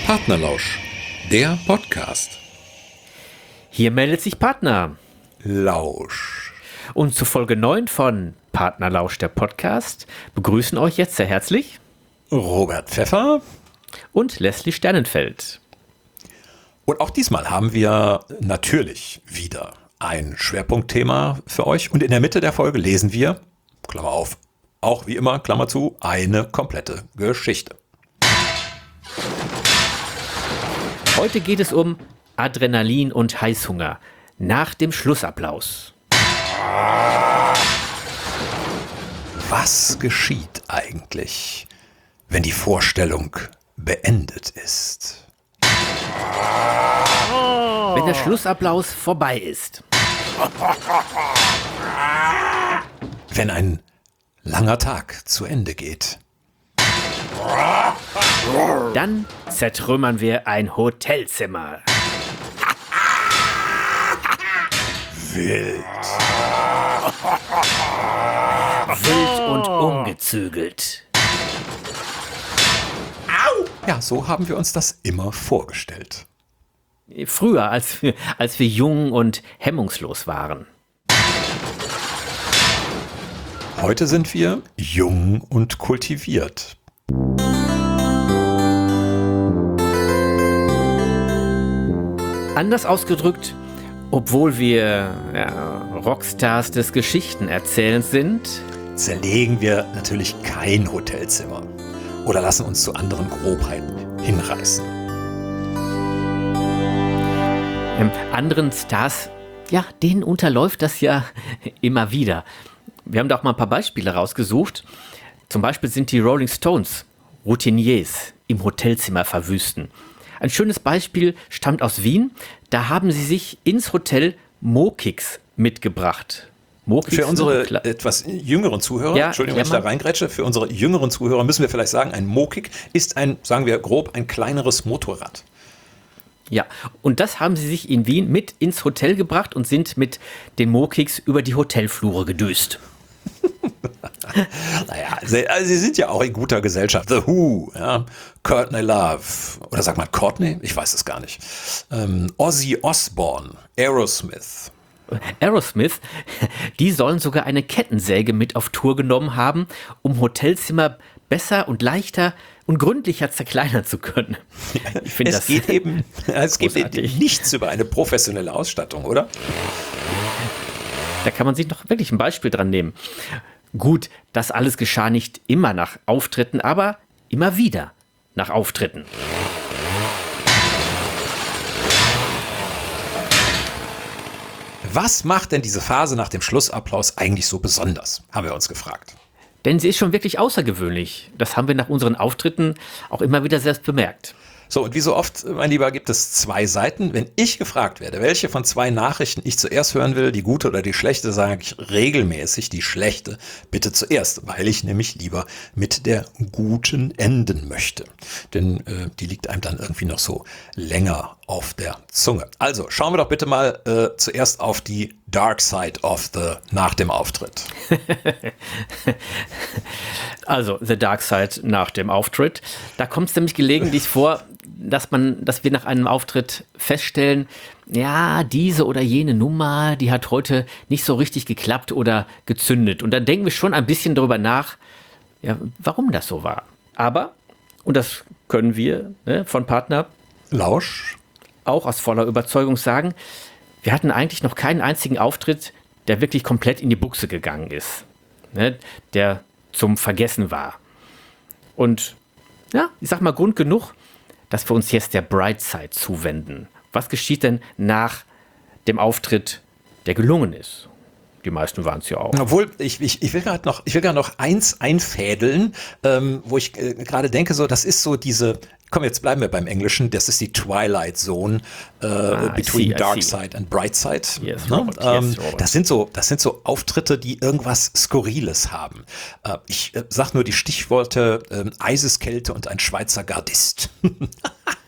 Partnerlausch, der Podcast. Hier meldet sich Partner Lausch. Und zu Folge 9 von Partnerlausch, der Podcast, begrüßen euch jetzt sehr herzlich Robert Pfeffer und Leslie Sternenfeld. Und auch diesmal haben wir natürlich wieder ein Schwerpunktthema für euch. Und in der Mitte der Folge lesen wir, Klammer auf, auch wie immer, Klammer zu, eine komplette Geschichte. Heute geht es um Adrenalin und Heißhunger nach dem Schlussapplaus. Was geschieht eigentlich, wenn die Vorstellung beendet ist? Wenn der Schlussapplaus vorbei ist. Wenn ein langer Tag zu Ende geht. Dann zertrümmern wir ein Hotelzimmer. Wild. Wild und ungezügelt. Ja, so haben wir uns das immer vorgestellt. Früher, als wir jung und hemmungslos waren. Heute sind wir jung und kultiviert. Anders ausgedrückt, obwohl wir Rockstars des Geschichtenerzählens sind, Zerlegen wir natürlich kein Hotelzimmer oder lassen uns zu anderen Grobheiten hinreißen. Anderen Stars, ja, denen unterläuft das ja immer wieder. Wir haben da auch mal ein paar Beispiele rausgesucht. Zum Beispiel sind die Rolling Stones Routiniers im Hotelzimmer verwüsten. Ein schönes Beispiel stammt aus Wien. Da haben sie sich ins Hotel Mo-Kicks mitgebracht. Mo-Kicks Für unsere etwas jüngeren Zuhörer, Entschuldigung, wenn ich da reingrätsche, für unsere jüngeren Zuhörer müssen wir vielleicht sagen, ein Mo-Kick ist ein, sagen wir grob, ein kleineres Motorrad. Ja, und das haben sie sich in Wien mit ins Hotel gebracht und sind mit den Mo-Kicks über die Hotelflure gedüst. Naja, sie sind ja auch in guter Gesellschaft. The Who, ja, Courtney Love, oder sagt man Courtney? Ich weiß es gar nicht. Ozzy Osbourne, Aerosmith. Aerosmith, die sollen sogar eine Kettensäge mit auf Tour genommen haben, um Hotelzimmer besser und leichter und gründlicher zerkleinern zu können. Ich finde Es geht eben nichts über eine professionelle Ausstattung, oder? Da kann man sich doch wirklich ein Beispiel dran nehmen. Gut, das alles geschah nicht immer nach Auftritten, aber immer wieder nach Auftritten. Was macht denn diese Phase nach dem Schlussapplaus eigentlich so besonders, haben wir uns gefragt. Denn sie ist schon wirklich außergewöhnlich. Das haben wir nach unseren Auftritten auch immer wieder selbst bemerkt. So, und wie so oft, mein Lieber, gibt es zwei Seiten. Wenn ich gefragt werde, welche von zwei Nachrichten ich zuerst hören will, die gute oder die schlechte, sage ich regelmäßig die schlechte bitte zuerst, weil ich nämlich lieber mit der guten enden möchte. Denn die liegt einem dann irgendwie noch so länger auf der Zunge. Also, schauen wir doch bitte mal zuerst auf die Dark Side of the nach dem Auftritt. Also, The Dark Side nach dem Auftritt. Da kommt es nämlich gelegentlich vor, dass wir nach einem Auftritt feststellen, ja, diese oder jene Nummer, die hat heute nicht so richtig geklappt oder gezündet. Und dann denken wir schon ein bisschen darüber nach, ja, warum das so war. Aber, und das können wir von Partner Lausch auch aus voller Überzeugung sagen, wir hatten eigentlich noch keinen einzigen Auftritt, der wirklich komplett in die Buchse gegangen ist. Der zum Vergessen war. Und ja, ich sag mal, Grund genug, dass wir uns jetzt der Bright Side zuwenden. Was geschieht denn nach dem Auftritt, der gelungen ist? Die meisten waren es ja auch. Obwohl, ich will gerade noch eins einfädeln, wo ich gerade denke, so, das ist so diese, komm, jetzt bleiben wir beim Englischen, das ist die Twilight Zone between Dark Side and Bright Side. Yes, ne? Robert, yes, Robert. Das sind so Auftritte, die irgendwas Skurriles haben. Ich sag nur die Stichworte Eiseskälte und ein Schweizer Gardist.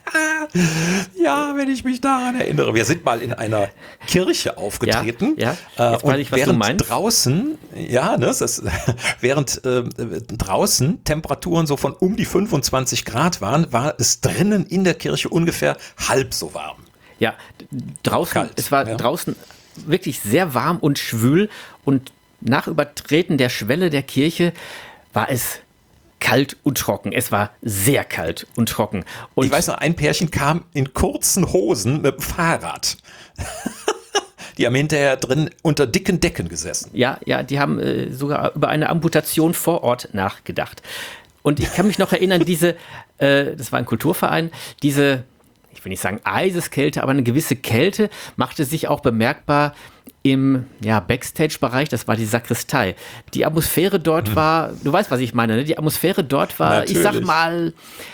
Ja, wenn ich mich daran erinnere. Wir sind mal in einer Kirche aufgetreten. Ja. Jetzt weiß ich, was du meinst. Draußen, während draußen Temperaturen so von um die 25 Grad waren, war es drinnen in der Kirche ungefähr halb so warm. Ja, draußen, Kalt, es war draußen wirklich sehr warm und schwül und nach Übertreten der Schwelle der Kirche war es kalt und trocken. Es war sehr kalt und trocken. Und ich weiß noch, ein Pärchen kam in kurzen Hosen mit dem Fahrrad. Die haben hinterher drin unter dicken Decken gesessen. Ja, die haben sogar über eine Amputation vor Ort nachgedacht. Und ich kann mich noch erinnern, das war ein Kulturverein, ich will nicht sagen Eiseskälte, aber eine gewisse Kälte machte sich auch bemerkbar im Backstage-Bereich, das war die Sakristei. Die Atmosphäre dort war, du weißt, was ich meine, ne? Die Atmosphäre dort war, Natürlich. ich sag mal,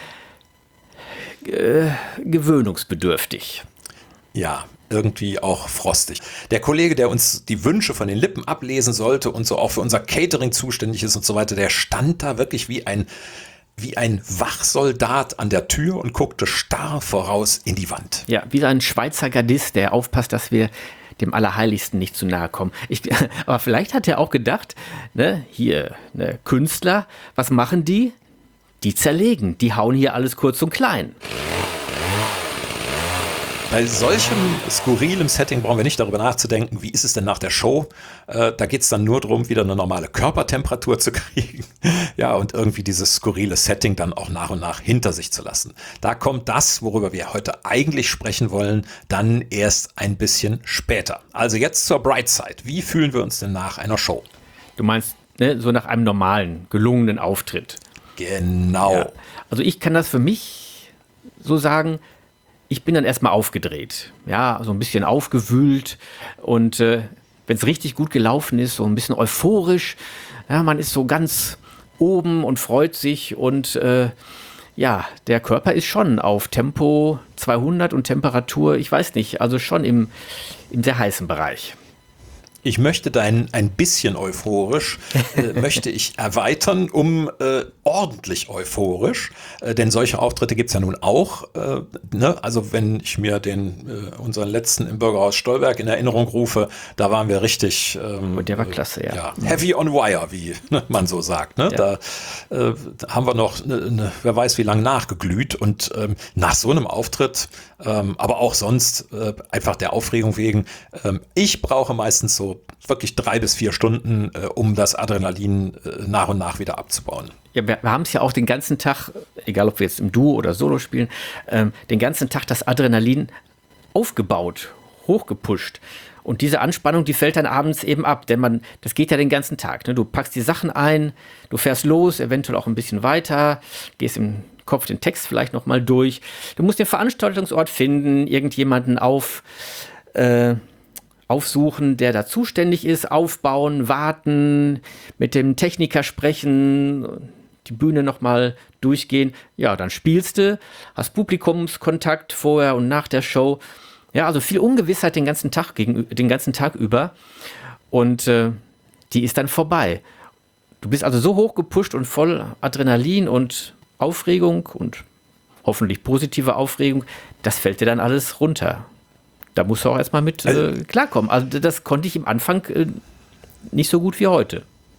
gewöhnungsbedürftig. Ja, irgendwie auch frostig. Der Kollege, der uns die Wünsche von den Lippen ablesen sollte und so auch für unser Catering zuständig ist und so weiter, der stand da wirklich wie ein Wachsoldat an der Tür und guckte starr voraus in die Wand. Ja, wie ein Schweizer Gardist, der aufpasst, dass wir dem Allerheiligsten nicht zu nahe kommen. Aber vielleicht hat er auch gedacht, Künstler, was machen die? Die zerlegen, die hauen hier alles kurz und klein. Bei solchem skurrilem Setting brauchen wir nicht darüber nachzudenken, wie ist es denn nach der Show? Da geht es dann nur darum, wieder eine normale Körpertemperatur zu kriegen. Ja, und irgendwie dieses skurrile Setting dann auch nach und nach hinter sich zu lassen. Da kommt das, worüber wir heute eigentlich sprechen wollen, dann erst ein bisschen später. Also jetzt zur Bright Side. Wie fühlen wir uns denn nach einer Show? Du meinst, so nach einem normalen, gelungenen Auftritt? Genau. Ja. Also ich kann das für mich so sagen, ich bin dann erstmal aufgedreht, ja, so ein bisschen aufgewühlt und wenn es richtig gut gelaufen ist, so ein bisschen euphorisch, ja, man ist so ganz oben und freut sich und der Körper ist schon auf Tempo 200 und Temperatur, ich weiß nicht, also schon im sehr heißen Bereich. Ich möchte dein ein bisschen euphorisch, möchte ich erweitern um ordentlich euphorisch, denn solche Auftritte gibt's ja nun auch. Also wenn ich mir unseren letzten im Bürgerhaus Stolberg in Erinnerung rufe, da waren wir richtig Und der war klasse, ja. Heavy on wire, wie man so sagt. Ne? Ja. Da haben wir noch, wer weiß wie lange nachgeglüht und nach so einem Auftritt, aber auch sonst einfach der Aufregung wegen, ich brauche meistens so wirklich 3 bis 4 Stunden, um das Adrenalin nach und nach wieder abzubauen. Ja, wir haben es ja auch den ganzen Tag, egal ob wir jetzt im Duo oder Solo spielen, den ganzen Tag das Adrenalin aufgebaut, hochgepusht. Und diese Anspannung, die fällt dann abends eben ab, denn das geht ja den ganzen Tag. Ne? Du packst die Sachen ein, du fährst los, eventuell auch ein bisschen weiter, gehst im Kopf den Text vielleicht nochmal durch. Du musst den Veranstaltungsort finden, irgendjemanden aufsuchen, der da zuständig ist, aufbauen, warten, mit dem Techniker sprechen, die Bühne nochmal durchgehen. Ja, dann spielst du, hast Publikumskontakt vorher und nach der Show. Ja, also viel Ungewissheit den ganzen Tag über und die ist dann vorbei. Du bist also so hoch gepusht und voll Adrenalin und Aufregung und hoffentlich positive Aufregung, das fällt dir dann alles runter. Da musst du auch erstmal mit klarkommen. Also das konnte ich im Anfang nicht so gut wie heute.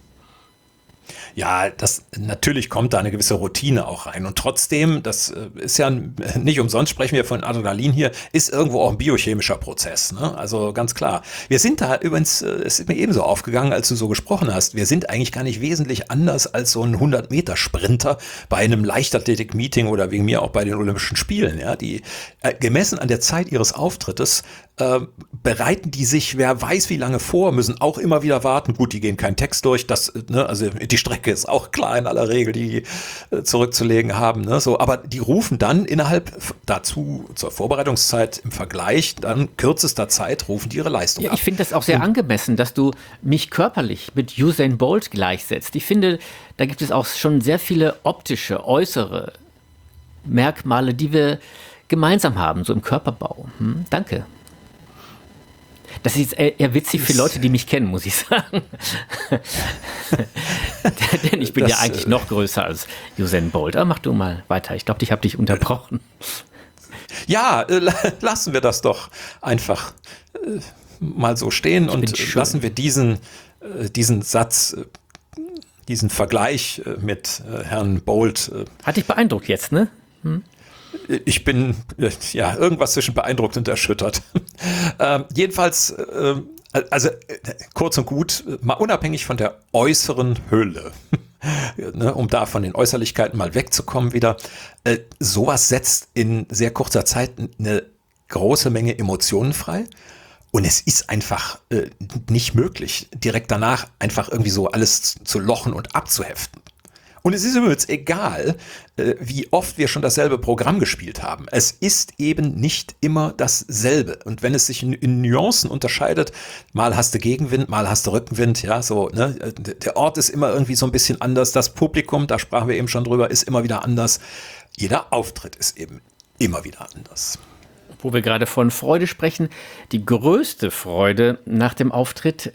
Ja, natürlich kommt da eine gewisse Routine auch rein. Und trotzdem, das ist ja nicht umsonst, sprechen wir von Adrenalin hier, ist irgendwo auch ein biochemischer Prozess. Ne? Also ganz klar. Wir sind da übrigens, es ist mir ebenso aufgegangen, als du so gesprochen hast, wir sind eigentlich gar nicht wesentlich anders als so ein 100-Meter-Sprinter bei einem Leichtathletik-Meeting oder wegen mir auch bei den Olympischen Spielen. Ja? Die gemessen an der Zeit ihres Auftrittes bereiten die sich, wer weiß wie lange vor, müssen auch immer wieder warten. Gut, die gehen keinen Text durch, also die Strecke ist auch klar in aller Regel, die zurückzulegen haben. Ne? So, aber die rufen dann dazu zur Vorbereitungszeit im Vergleich, dann kürzester Zeit rufen die ihre Leistung ab. Ich finde das auch sehr angemessen, dass du mich körperlich mit Usain Bolt gleichsetzt. Ich finde, da gibt es auch schon sehr viele optische, äußere Merkmale, die wir gemeinsam haben, so im Körperbau. Danke. Das ist eher witzig für Leute, die mich kennen, muss ich sagen. Denn ich bin ja eigentlich noch größer als Usain Bolt. Aber mach du mal weiter. Ich glaube, ich habe dich unterbrochen. Ja, lassen wir das doch einfach mal so stehen und lassen wir diesen Satz, diesen Vergleich mit Herrn Bolt. Hat dich beeindruckt jetzt, ne? Ich bin irgendwas zwischen beeindruckt und erschüttert. Jedenfalls, also kurz und gut, mal unabhängig von der äußeren Hülle, ne, um da von den Äußerlichkeiten mal wegzukommen wieder, sowas setzt in sehr kurzer Zeit eine große Menge Emotionen frei. Und es ist einfach nicht möglich, direkt danach einfach irgendwie so alles zu lochen und abzuheften. Und es ist übrigens egal, wie oft wir schon dasselbe Programm gespielt haben. Es ist eben nicht immer dasselbe. Und wenn es sich in Nuancen unterscheidet, mal hast du Gegenwind, mal hast du Rückenwind, ja, so, ne? Der Ort ist immer irgendwie so ein bisschen anders. Das Publikum, da sprachen wir eben schon drüber, ist immer wieder anders. Jeder Auftritt ist eben immer wieder anders. Wo wir gerade von Freude sprechen, die größte Freude nach dem Auftritt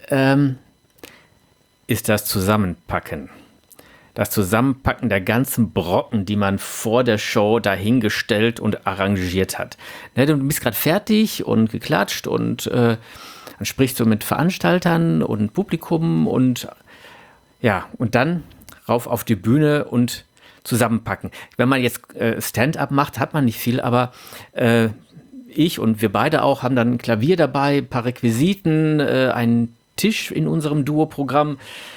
ist das Zusammenpacken. Das Zusammenpacken der ganzen Brocken, die man vor der Show dahingestellt und arrangiert hat. Ne, du bist gerade fertig und geklatscht und dann sprichst du mit Veranstaltern und Publikum und ja, und dann rauf auf die Bühne und zusammenpacken. Wenn man jetzt Stand-up macht, hat man nicht viel, aber ich und wir beide auch haben dann ein Klavier dabei, ein paar Requisiten, einen Tisch in unserem Duo-Programm.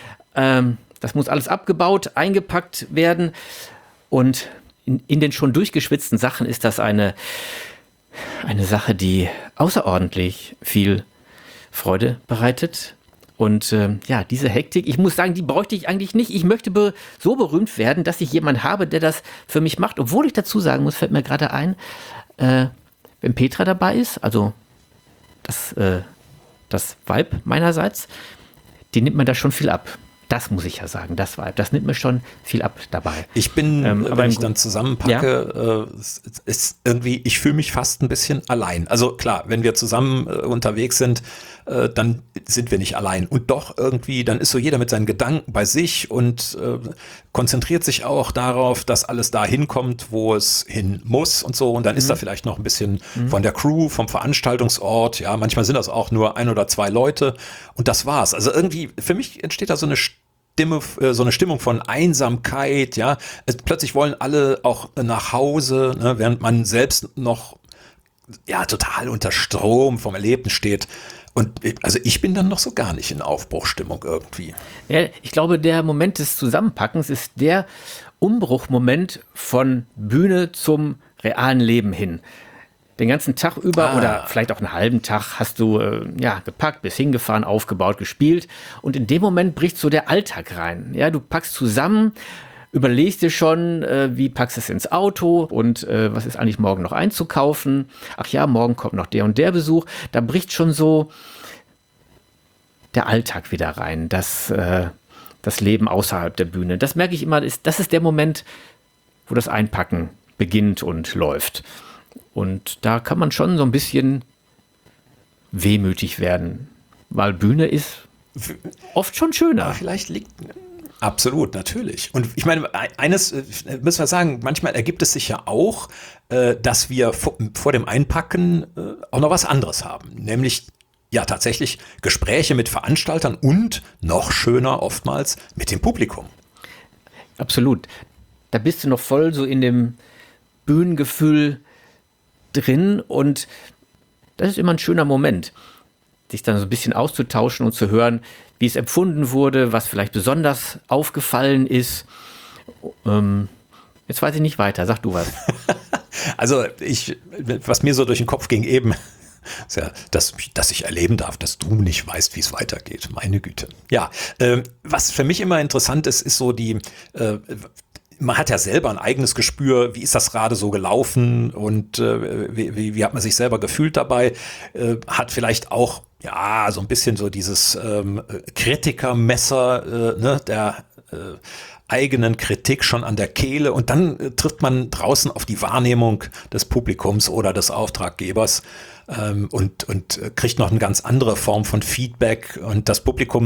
Das muss alles abgebaut, eingepackt werden. Und in den schon durchgeschwitzten Sachen ist das eine Sache, die außerordentlich viel Freude bereitet. Und diese Hektik, ich muss sagen, die bräuchte ich eigentlich nicht. Ich möchte so berühmt werden, dass ich jemanden habe, der das für mich macht. Obwohl ich dazu sagen muss, fällt mir gerade ein, wenn Petra dabei ist, also das Vibe meinerseits, die nimmt mir da schon viel ab. Das muss ich ja sagen, das Vibe, das nimmt mir schon viel ab dabei. Ich bin, wenn ich dann zusammenpacke, ist irgendwie, ich fühle mich fast ein bisschen allein. Also klar, wenn wir zusammen unterwegs sind, dann sind wir nicht allein. Und doch irgendwie, dann ist so jeder mit seinen Gedanken bei sich und konzentriert sich auch darauf, dass alles da hinkommt, wo es hin muss und so. Und dann ist da vielleicht noch ein bisschen von der Crew, vom Veranstaltungsort. Ja, manchmal sind das auch nur 1 oder 2 Leute. Und das war's. Also irgendwie, für mich entsteht da so eine Stimmung von Einsamkeit, ja. Plötzlich wollen alle auch nach Hause, ne, während man selbst noch total unter Strom vom Erlebten steht. Und also ich bin dann noch so gar nicht in Aufbruchstimmung irgendwie. Ja, ich glaube, der Moment des Zusammenpackens ist der Umbruchmoment von Bühne zum realen Leben hin. Den ganzen Tag über oder vielleicht auch einen halben Tag hast du gepackt, bist hingefahren, aufgebaut, gespielt. Und in dem Moment bricht so der Alltag rein. Ja, du packst zusammen, überlegst dir schon, wie packst du es ins Auto und was ist eigentlich morgen noch einzukaufen. Ach ja, morgen kommt noch der und der Besuch. Da bricht schon so der Alltag wieder rein, das Leben außerhalb der Bühne. Das merke ich immer, das ist der Moment, wo das Einpacken beginnt und läuft. Und da kann man schon so ein bisschen wehmütig werden, weil Bühne ist oft schon schöner. Aber vielleicht liegt... Absolut, natürlich. Und ich meine, eines müssen wir sagen, manchmal ergibt es sich ja auch, dass wir vor dem Einpacken auch noch was anderes haben. Nämlich ja tatsächlich Gespräche mit Veranstaltern und noch schöner oftmals mit dem Publikum. Absolut. Da bist du noch voll so in dem Bühnengefühl drin und das ist immer ein schöner Moment, sich dann so ein bisschen auszutauschen und zu hören, wie es empfunden wurde, was vielleicht besonders aufgefallen ist. Jetzt weiß ich nicht weiter, sag du was. Also was mir so durch den Kopf ging eben, ist ja, dass ich erleben darf, dass du nicht weißt, wie es weitergeht. Meine Güte. Ja, was für mich immer interessant ist, ist so man hat ja selber ein eigenes Gespür, wie ist das gerade so gelaufen und wie hat man sich selber gefühlt dabei, hat vielleicht auch so ein bisschen so dieses Kritikermesser der eigenen Kritik schon an der Kehle und dann trifft man draußen auf die Wahrnehmung des Publikums oder des Auftraggebers und kriegt noch eine ganz andere Form von Feedback und das Publikum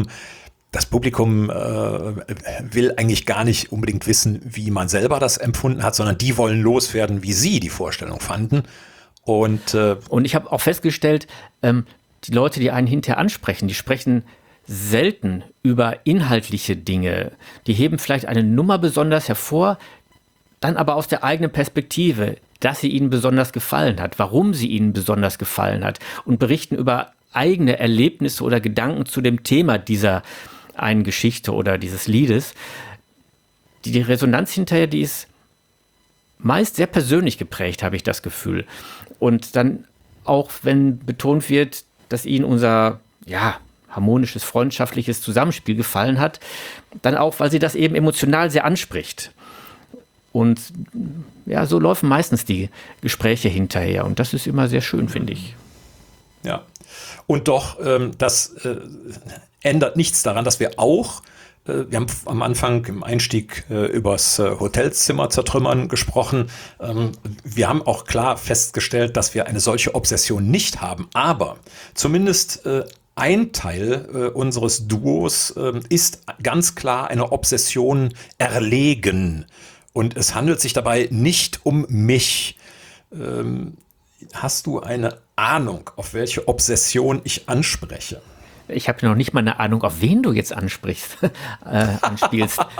will eigentlich gar nicht unbedingt wissen, wie man selber das empfunden hat, sondern die wollen loswerden, wie sie die Vorstellung fanden. Und ich habe auch festgestellt, die Leute, die einen hinterher ansprechen, die sprechen selten über inhaltliche Dinge. Die heben vielleicht eine Nummer besonders hervor, dann aber aus der eigenen Perspektive, dass sie ihnen besonders gefallen hat, warum sie ihnen besonders gefallen hat und berichten über eigene Erlebnisse oder Gedanken zu dem Thema dieser einen Geschichte oder dieses Liedes. Die Resonanz hinterher, die ist meist sehr persönlich geprägt, habe ich das Gefühl. Und dann auch, wenn betont wird, dass ihnen unser, harmonisches, freundschaftliches Zusammenspiel gefallen hat, dann auch, weil sie das eben emotional sehr anspricht. Und ja, so laufen meistens die Gespräche hinterher. Und das ist immer sehr schön, finde ich. Ja, und doch, das ändert nichts daran, dass wir auch, wir haben am Anfang im Einstieg übers Hotelzimmer zertrümmern gesprochen. Wir haben auch klar festgestellt, dass wir eine solche Obsession nicht haben. Aber zumindest ein Teil unseres Duos ist ganz klar eine Obsession erlegen. Und es handelt sich dabei nicht um mich. Hast du eine Ahnung, auf welche Obsession ich anspreche? Ich habe noch nicht mal eine Ahnung, auf wen du jetzt anspielst. Also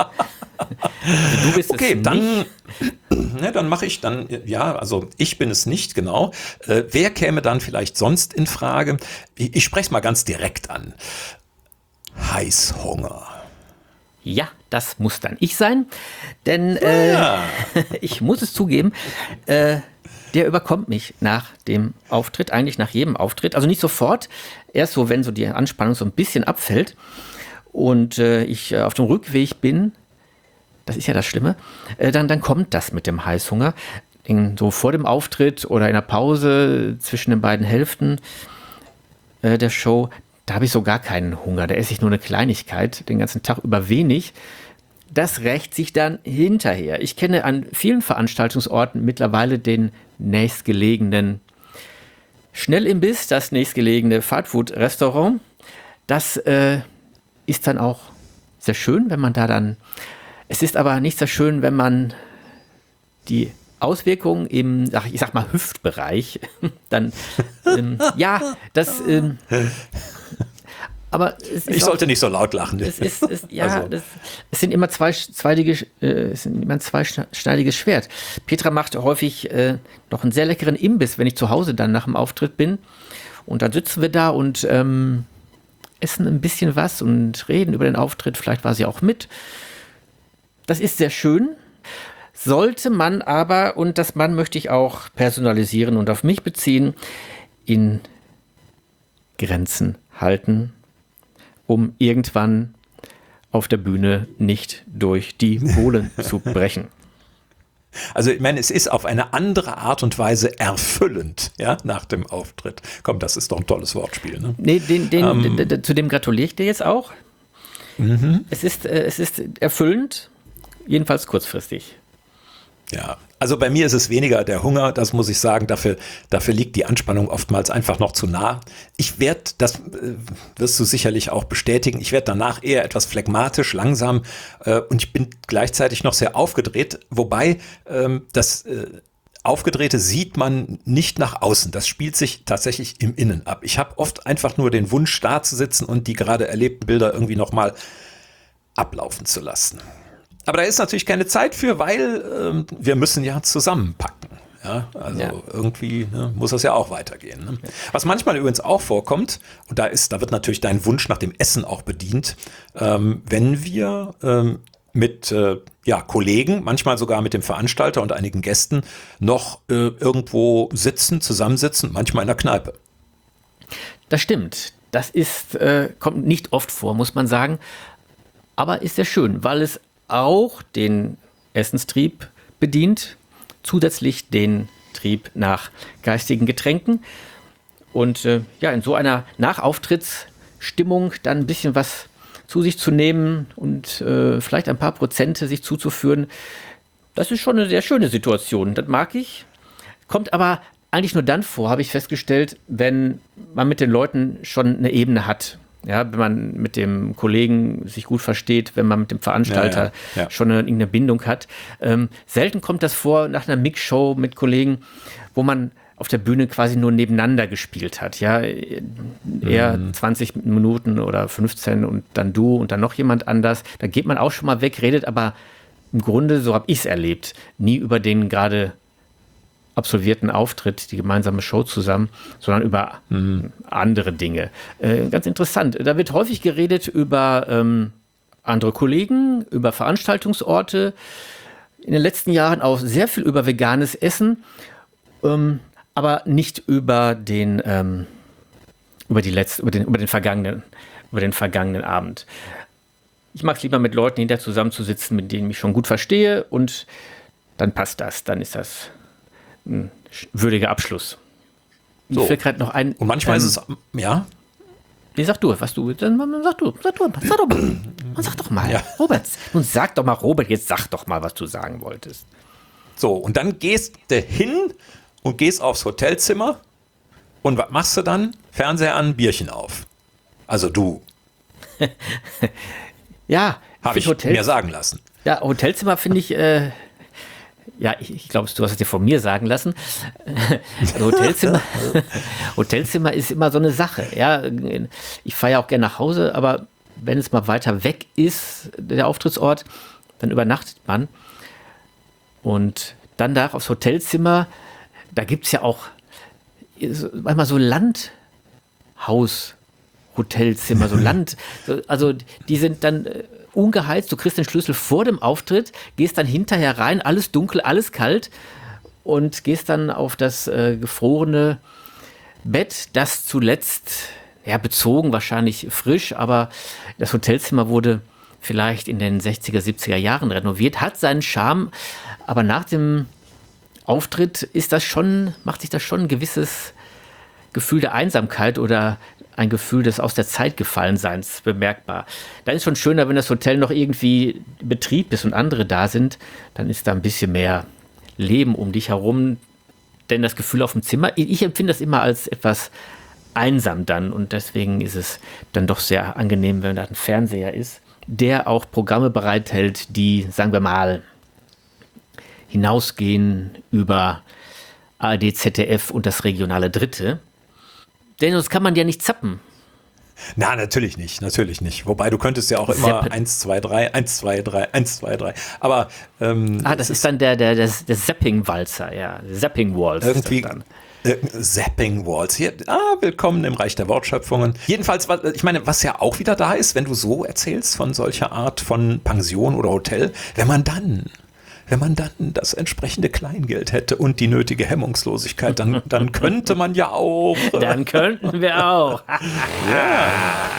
du bist okay, es dann, nicht. Dann mache ich dann, also ich bin es nicht, genau. Wer käme dann vielleicht sonst in Frage? Ich spreche es mal ganz direkt an. Heißhunger. Ja, das muss dann ich sein, denn ich muss es zugeben, der überkommt mich nach dem Auftritt, eigentlich nach jedem Auftritt, also nicht sofort, erst so, wenn so die Anspannung so ein bisschen abfällt und ich auf dem Rückweg bin, das ist ja das Schlimme, dann kommt das mit dem Heißhunger, so vor dem Auftritt oder in der Pause zwischen den beiden Hälften der Show. Da habe ich so gar keinen Hunger, da esse ich nur eine Kleinigkeit, den ganzen Tag über wenig. Das rächt sich dann hinterher. Ich kenne an vielen Veranstaltungsorten mittlerweile den nächstgelegenen Schnellimbiss, das nächstgelegene Fastfood-Restaurant. Das ist dann auch sehr schön, wenn man da dann... Es ist aber nicht so schön, wenn man die Auswirkungen im, ich sag mal, Hüftbereich dann, aber es ist ich sollte nicht so laut lachen. Es sind immer ein zweischneidiges Schwert. Petra macht häufig noch einen sehr leckeren Imbiss, wenn ich zu Hause dann nach dem Auftritt bin. Und dann sitzen wir da und essen ein bisschen was und reden über den Auftritt. Vielleicht war sie auch mit. Das ist sehr schön. Sollte man aber, und das Mann möchte ich auch personalisieren und auf mich beziehen, in Grenzen halten, um irgendwann auf der Bühne nicht durch die Bohlen zu brechen. Also ich meine, es ist auf eine andere Art und Weise erfüllend, ja, nach dem Auftritt. Komm, das ist doch ein tolles Wortspiel, ne? Nee, zu dem gratuliere ich dir jetzt auch. Mhm. Es ist erfüllend, jedenfalls kurzfristig. Ja, also bei mir ist es weniger der Hunger, das muss ich sagen, dafür liegt die Anspannung oftmals einfach noch zu nah. Ich werde, das wirst du sicherlich auch bestätigen, ich werde danach eher etwas phlegmatisch, langsam und ich bin gleichzeitig noch sehr aufgedreht, wobei das Aufgedrehte sieht man nicht nach außen, das spielt sich tatsächlich im Innen ab. Ich habe oft einfach nur den Wunsch, da zu sitzen und die gerade erlebten Bilder irgendwie nochmal ablaufen zu lassen. Aber da ist natürlich keine Zeit für, weil wir müssen ja zusammenpacken. Ja, also irgendwie muss das ja auch weitergehen. Ne? Was manchmal übrigens auch vorkommt, und da wird natürlich dein Wunsch nach dem Essen auch bedient, wenn wir mit Kollegen, manchmal sogar mit dem Veranstalter und einigen Gästen noch irgendwo zusammensitzen, manchmal in der Kneipe. Das stimmt. Das kommt nicht oft vor, muss man sagen. Aber ist sehr schön, weil es auch den Essenstrieb bedient, zusätzlich den Trieb nach geistigen Getränken und in so einer Nachauftrittsstimmung dann ein bisschen was zu sich zu nehmen und vielleicht ein paar Prozente sich zuzuführen, das ist schon eine sehr schöne Situation, das mag ich. Kommt aber eigentlich nur dann vor, habe ich festgestellt, wenn man mit den Leuten schon eine Ebene hat. Ja, wenn man mit dem Kollegen sich gut versteht, wenn man mit dem Veranstalter schon irgendeine Bindung hat. Selten kommt das vor nach einer Mixshow mit Kollegen, wo man auf der Bühne quasi nur nebeneinander gespielt hat. Ja, er 20 Minuten oder 15 und dann du und dann noch jemand anders. Da geht man auch schon mal weg, redet aber im Grunde, so habe ich es erlebt, nie über den gerade absolvierten Auftritt, die gemeinsame Show zusammen, sondern über andere Dinge. Ganz interessant. Da wird häufig geredet über andere Kollegen, über Veranstaltungsorte. In den letzten Jahren auch sehr viel über veganes Essen, aber nicht über den vergangenen Abend. Ich mag es lieber mit Leuten hinterher zusammenzusitzen, mit denen ich schon gut verstehe, und dann passt das. Dann ist das ein würdiger Abschluss. So. Ich will gerade noch ein. Und manchmal ist es, ja. Nee, sag du, sag doch mal, Ja. Robert. Nun sag doch mal, Robert, jetzt sag doch mal, was du sagen wolltest. So, und dann gehst du hin und gehst aufs Hotelzimmer. Und was machst du dann? Fernseher an, Bierchen auf. Also du, Ja, habe ich mir sagen lassen. Ja, Hotelzimmer finde ich, ja, ich glaube, du hast es dir von mir sagen lassen. Also Hotelzimmer ist immer so eine Sache. Ja, ich fahre ja auch gerne nach Hause, aber wenn es mal weiter weg ist, der Auftrittsort, dann übernachtet man. Und dann da aufs Hotelzimmer, da gibt es ja auch manchmal so Landhaus-Hotelzimmer, also die sind dann ungeheizt, du kriegst den Schlüssel vor dem Auftritt, gehst dann hinterher rein, alles dunkel, alles kalt, und gehst dann auf das gefrorene Bett, das zuletzt, ja, bezogen, wahrscheinlich frisch, aber das Hotelzimmer wurde vielleicht in den 60er, 70er Jahren renoviert, hat seinen Charme, aber nach dem Auftritt macht sich das schon ein gewisses Gefühl der Einsamkeit oder ein Gefühl des aus der Zeit gefallen Seins bemerkbar. Dann ist schon schöner, wenn das Hotel noch irgendwie in Betrieb ist und andere da sind, dann ist da ein bisschen mehr Leben um dich herum, denn das Gefühl auf dem Zimmer, ich empfinde das immer als etwas einsam dann, und deswegen ist es dann doch sehr angenehm, wenn da ein Fernseher ist, der auch Programme bereithält, die, sagen wir mal, hinausgehen über ARD, ZDF und das regionale Dritte. Denn sonst kann man ja nicht zappen. Na, natürlich nicht. Wobei, du könntest ja auch immer 1, 2, 3, 1, 2, 3, 1, 2, 3. Aber das ist dann der Zapping-Walzer, ja. Zapping-Waltz. Irgendwie Zapping-Waltz. Hier, willkommen im Reich der Wortschöpfungen. Jedenfalls, ich meine, was ja auch wieder da ist, wenn du so erzählst von solcher Art von Pension oder Hotel, wenn man dann das entsprechende Kleingeld hätte und die nötige Hemmungslosigkeit, dann könnte man ja auch. Dann könnten wir auch. Ja.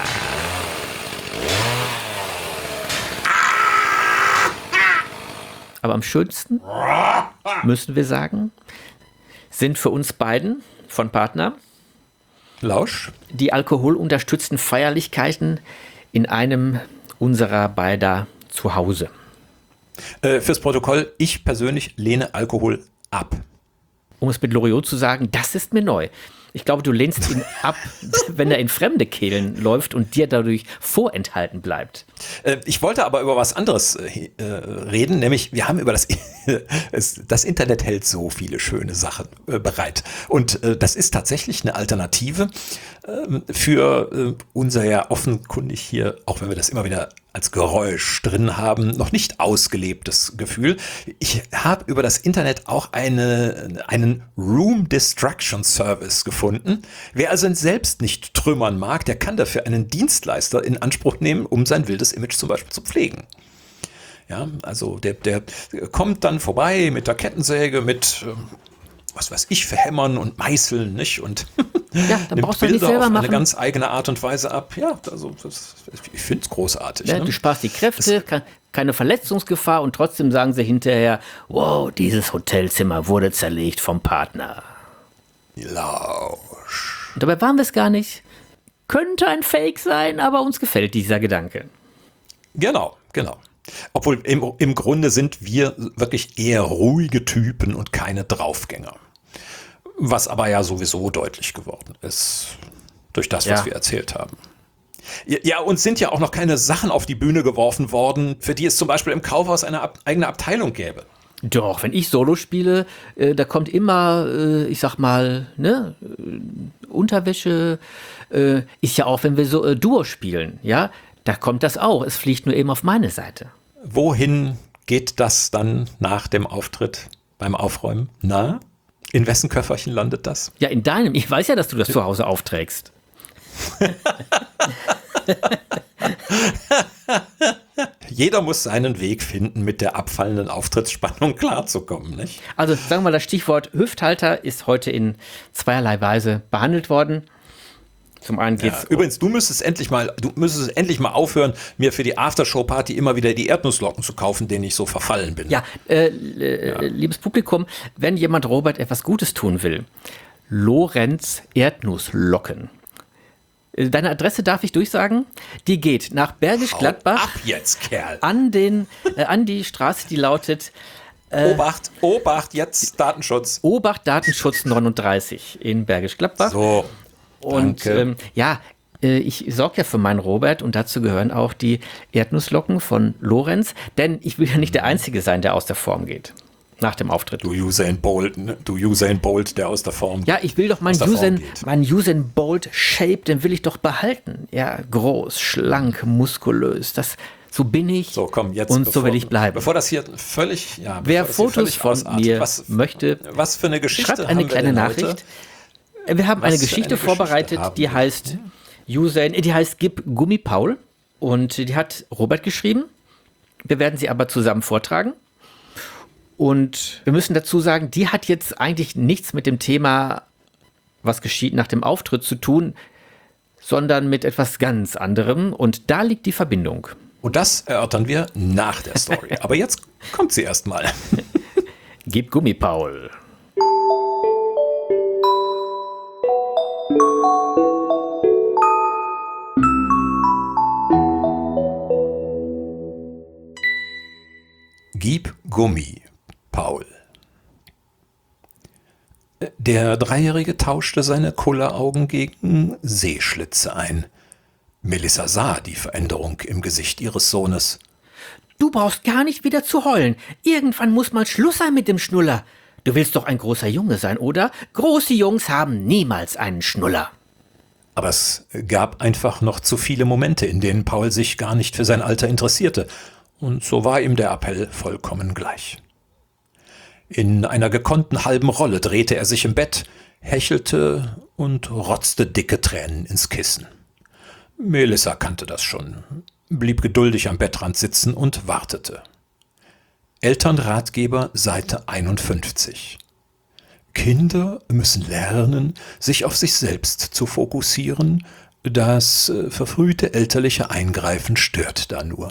Aber am schönsten, müssen wir sagen, sind für uns beiden von Partner Lausch. die alkoholunterstützten Feierlichkeiten in einem unserer beider Zuhause. Fürs Protokoll, ich persönlich lehne Alkohol ab. Um es mit Loriot zu sagen, das ist mir neu. Ich glaube, du lehnst ihn ab, wenn er in fremde Kehlen läuft und dir dadurch vorenthalten bleibt. Ich wollte aber über was anderes reden, nämlich wir haben über das Internet hält so viele schöne Sachen bereit. Und das ist tatsächlich eine Alternative für unser ja offenkundig hier, auch wenn wir das immer wieder als Geräusch drin haben, noch nicht ausgelebtes Gefühl. Ich habe über das Internet auch einen Room Destruction Service gefunden. Wer also selbst nicht trümmern mag, der kann dafür einen Dienstleister in Anspruch nehmen, um sein wildes Image zum Beispiel zu pflegen. Ja, also der kommt dann vorbei mit der Kettensäge, mit was weiß ich, für Hämmern und Meißeln, nicht? Und ja, dann nimmt brauchst du nicht Bilder selber auf machen. eine ganz eigene Art und Weise ab. Ja, also ich finde es großartig. Ja, Ne? du sparst die Kräfte, keine Verletzungsgefahr, und trotzdem sagen sie hinterher, wow, dieses Hotelzimmer wurde zerlegt vom Partner. Lausch. Und dabei waren wir es gar nicht. Könnte ein Fake sein, aber uns gefällt dieser Gedanke. Genau. Obwohl im Grunde sind wir wirklich eher ruhige Typen und keine Draufgänger. Was aber ja sowieso deutlich geworden ist durch das, was wir erzählt haben. Ja, uns sind ja auch noch keine Sachen auf die Bühne geworfen worden, für die es zum Beispiel im Kaufhaus eine eigene Abteilung gäbe. Doch, wenn ich Solo spiele, da kommt immer, ich sag mal, ne, Unterwäsche, ist ja auch, wenn wir so Duo spielen, ja, da kommt das auch. Es fliegt nur eben auf meine Seite. Wohin geht das dann nach dem Auftritt beim Aufräumen? Na, in wessen Köfferchen landet das? Ja, in deinem. Ich weiß ja, dass du das zu Hause aufträgst. Jeder muss seinen Weg finden, mit der abfallenden Auftrittsspannung klarzukommen, nicht? Also sagen wir mal, das Stichwort Hüfthalter ist heute in zweierlei Weise behandelt worden. Zum einen geht's übrigens, du müsstest endlich mal aufhören, mir für die Aftershow-Party immer wieder die Erdnusslocken zu kaufen, denen ich so verfallen bin. Ja, liebes Publikum, wenn jemand Robert etwas Gutes tun will, Lorenz Erdnusslocken. Deine Adresse darf ich durchsagen? Die geht nach Bergisch Gladbach. Ab jetzt, Kerl. An die Straße, die lautet Obacht, jetzt Datenschutz. Obacht Datenschutz 39 in Bergisch Gladbach. So. Und ich sorge ja für meinen Robert und dazu gehören auch die Erdnusslocken von Lorenz, denn ich will ja nicht der Einzige sein, der aus der Form geht nach dem Auftritt. Du Usain Bolt, der aus der Form geht. Ja, ich will doch meinen Usain Bolt Shape, den will ich doch behalten. Ja, groß, schlank, muskulös, so bin ich so will ich bleiben. Bevor das hier völlig, wer Fotos von mir möchte, was für eine Geschichte schreibt eine kleine Nachricht. Wir haben eine Geschichte vorbereitet, die heißt Gib Gummi Paul und die hat Robert geschrieben. Wir werden sie aber zusammen vortragen. Und wir müssen dazu sagen, die hat jetzt eigentlich nichts mit dem Thema, was geschieht nach dem Auftritt zu tun, sondern mit etwas ganz anderem. Und da liegt die Verbindung. Und das erörtern wir nach der Story. Aber jetzt kommt sie erstmal. Gib Gummi Paul. Gib Gummi, Paul. Der Dreijährige tauschte seine Kulleraugen gegen Sehschlitze ein. Melissa sah die Veränderung im Gesicht ihres Sohnes. Du brauchst gar nicht wieder zu heulen. Irgendwann muss mal Schluss sein mit dem Schnuller. Du willst doch ein großer Junge sein, oder? Große Jungs haben niemals einen Schnuller. Aber es gab einfach noch zu viele Momente, in denen Paul sich gar nicht für sein Alter interessierte. Und so war ihm der Appell vollkommen gleich. In einer gekonnten halben Rolle drehte er sich im Bett, hechelte und rotzte dicke Tränen ins Kissen. Melissa kannte das schon, blieb geduldig am Bettrand sitzen und wartete. Elternratgeber, Seite 51. Kinder müssen lernen, sich auf sich selbst zu fokussieren. Das verfrühte elterliche Eingreifen stört da nur.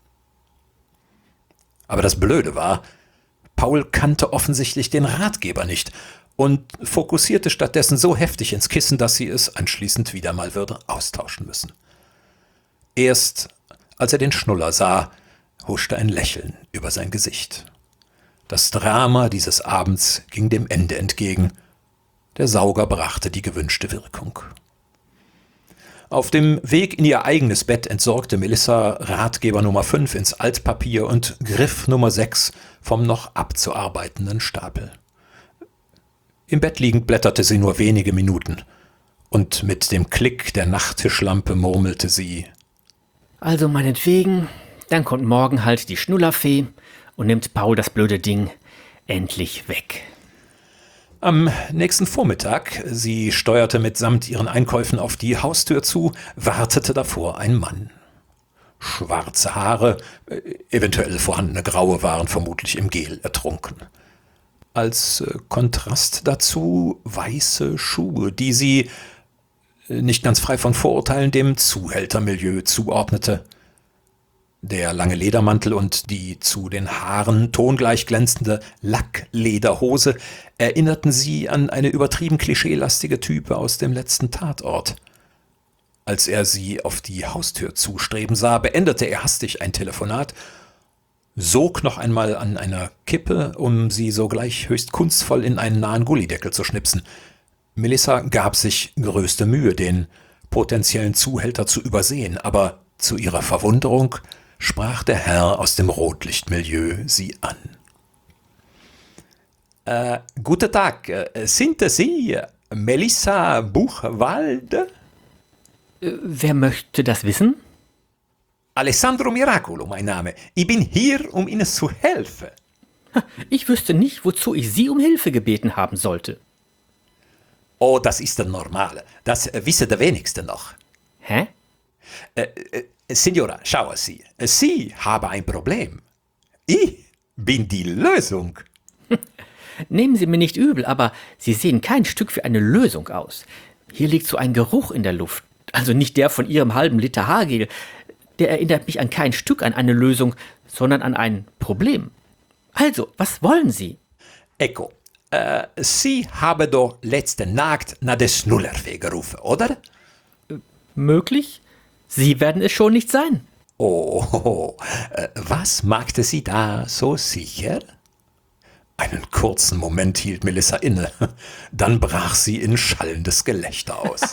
Aber das Blöde war, Paul kannte offensichtlich den Ratgeber nicht und fokussierte stattdessen so heftig ins Kissen, dass sie es anschließend wieder mal würde austauschen müssen. Erst als er den Schnuller sah, huschte ein Lächeln über sein Gesicht. Das Drama dieses Abends ging dem Ende entgegen. Der Sauger brachte die gewünschte Wirkung. Auf dem Weg in ihr eigenes Bett entsorgte Melissa Ratgeber Nummer 5 ins Altpapier und Griff Nummer 6 vom noch abzuarbeitenden Stapel. Im Bett liegend blätterte sie nur wenige Minuten und mit dem Klick der Nachttischlampe murmelte sie: Also meinetwegen, dann kommt morgen halt die Schnullerfee und nimmt Paul das blöde Ding endlich weg. Am nächsten Vormittag, sie steuerte mitsamt ihren Einkäufen auf die Haustür zu, wartete davor ein Mann. Schwarze Haare, eventuell vorhandene graue, waren vermutlich im Gel ertrunken. Als Kontrast dazu weiße Schuhe, die sie, nicht ganz frei von Vorurteilen, dem Zuhältermilieu zuordnete. Der lange Ledermantel und die zu den Haaren tongleich glänzende Lacklederhose erinnerten sie an eine übertrieben klischeelastige Type aus dem letzten Tatort. Als er sie auf die Haustür zustreben sah, beendete er hastig ein Telefonat, sog noch einmal an einer Kippe, um sie sogleich höchst kunstvoll in einen nahen Gullideckel zu schnipsen. Melissa gab sich größte Mühe, den potenziellen Zuhälter zu übersehen, aber zu ihrer Verwunderung sprach der Herr aus dem Rotlichtmilieu sie an. Guten Tag, sind Sie Melissa Buchwald? Wer möchte das wissen? Alessandro Miracolo, mein Name. Ich bin hier, um Ihnen zu helfen. Ich wüsste nicht, wozu ich Sie um Hilfe gebeten haben sollte. Oh, das ist der Normale. Das wissen die wenigsten noch. Hä? Signora, schauen Sie. Sie haben ein Problem. Ich bin die Lösung. Nehmen Sie mir nicht übel, aber Sie sehen kein Stück wie eine Lösung aus. Hier liegt so ein Geruch in der Luft. Also nicht der von Ihrem halben Liter Haargel. Der erinnert mich an kein Stück an eine Lösung, sondern an ein Problem. Also, was wollen Sie? Ecco, Sie haben doch letzte Nacht nach der Schnullerfee gerufen, oder? Möglich? Sie werden es schon nicht sein. Oh, was machte Sie da so sicher? Einen kurzen Moment hielt Melissa inne, dann brach sie in schallendes Gelächter aus.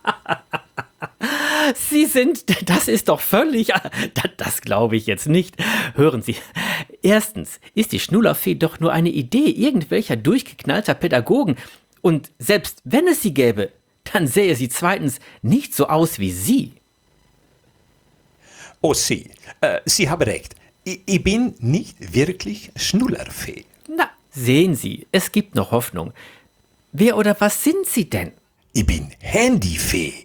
Sie sind, das ist doch völlig, das glaube ich jetzt nicht. Hören Sie, erstens ist die Schnullerfee doch nur eine Idee irgendwelcher durchgeknallter Pädagogen. Und selbst wenn es sie gäbe, dann sähe sie zweitens nicht so aus wie Sie. Oh, Sie haben recht. Ich bin nicht wirklich Schnullerfee. Na, sehen Sie, es gibt noch Hoffnung. Wer oder was sind Sie denn? Ich bin Handyfee.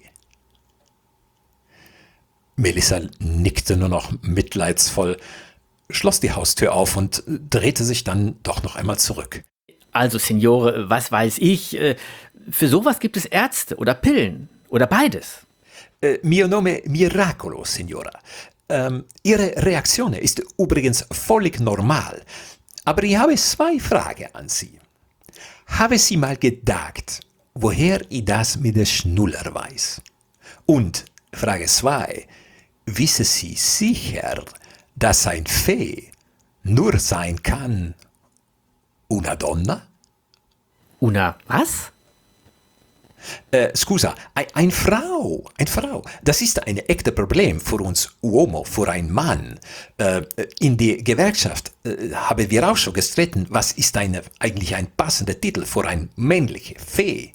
Melissa nickte nur noch mitleidsvoll, schloss die Haustür auf und drehte sich dann doch noch einmal zurück. Also, Signore, was weiß ich, für sowas gibt es Ärzte oder Pillen oder beides. Mio nome Miracolo, Signora. Ihre Reaktion ist übrigens völlig normal. Aber ich habe zwei Fragen an Sie. Haben Sie mal gedacht, woher ich das mit der Schnuller weiß? Und Frage 2. Wissen Sie sicher, dass ein Fee nur sein kann una donna? Una was? Scusa, eine Frau. Das ist ein echtes Problem für uns Uomo, für einen Mann. In der Gewerkschaft haben wir auch schon gestritten, was ist eigentlich ein passender Titel für eine männliche Fee.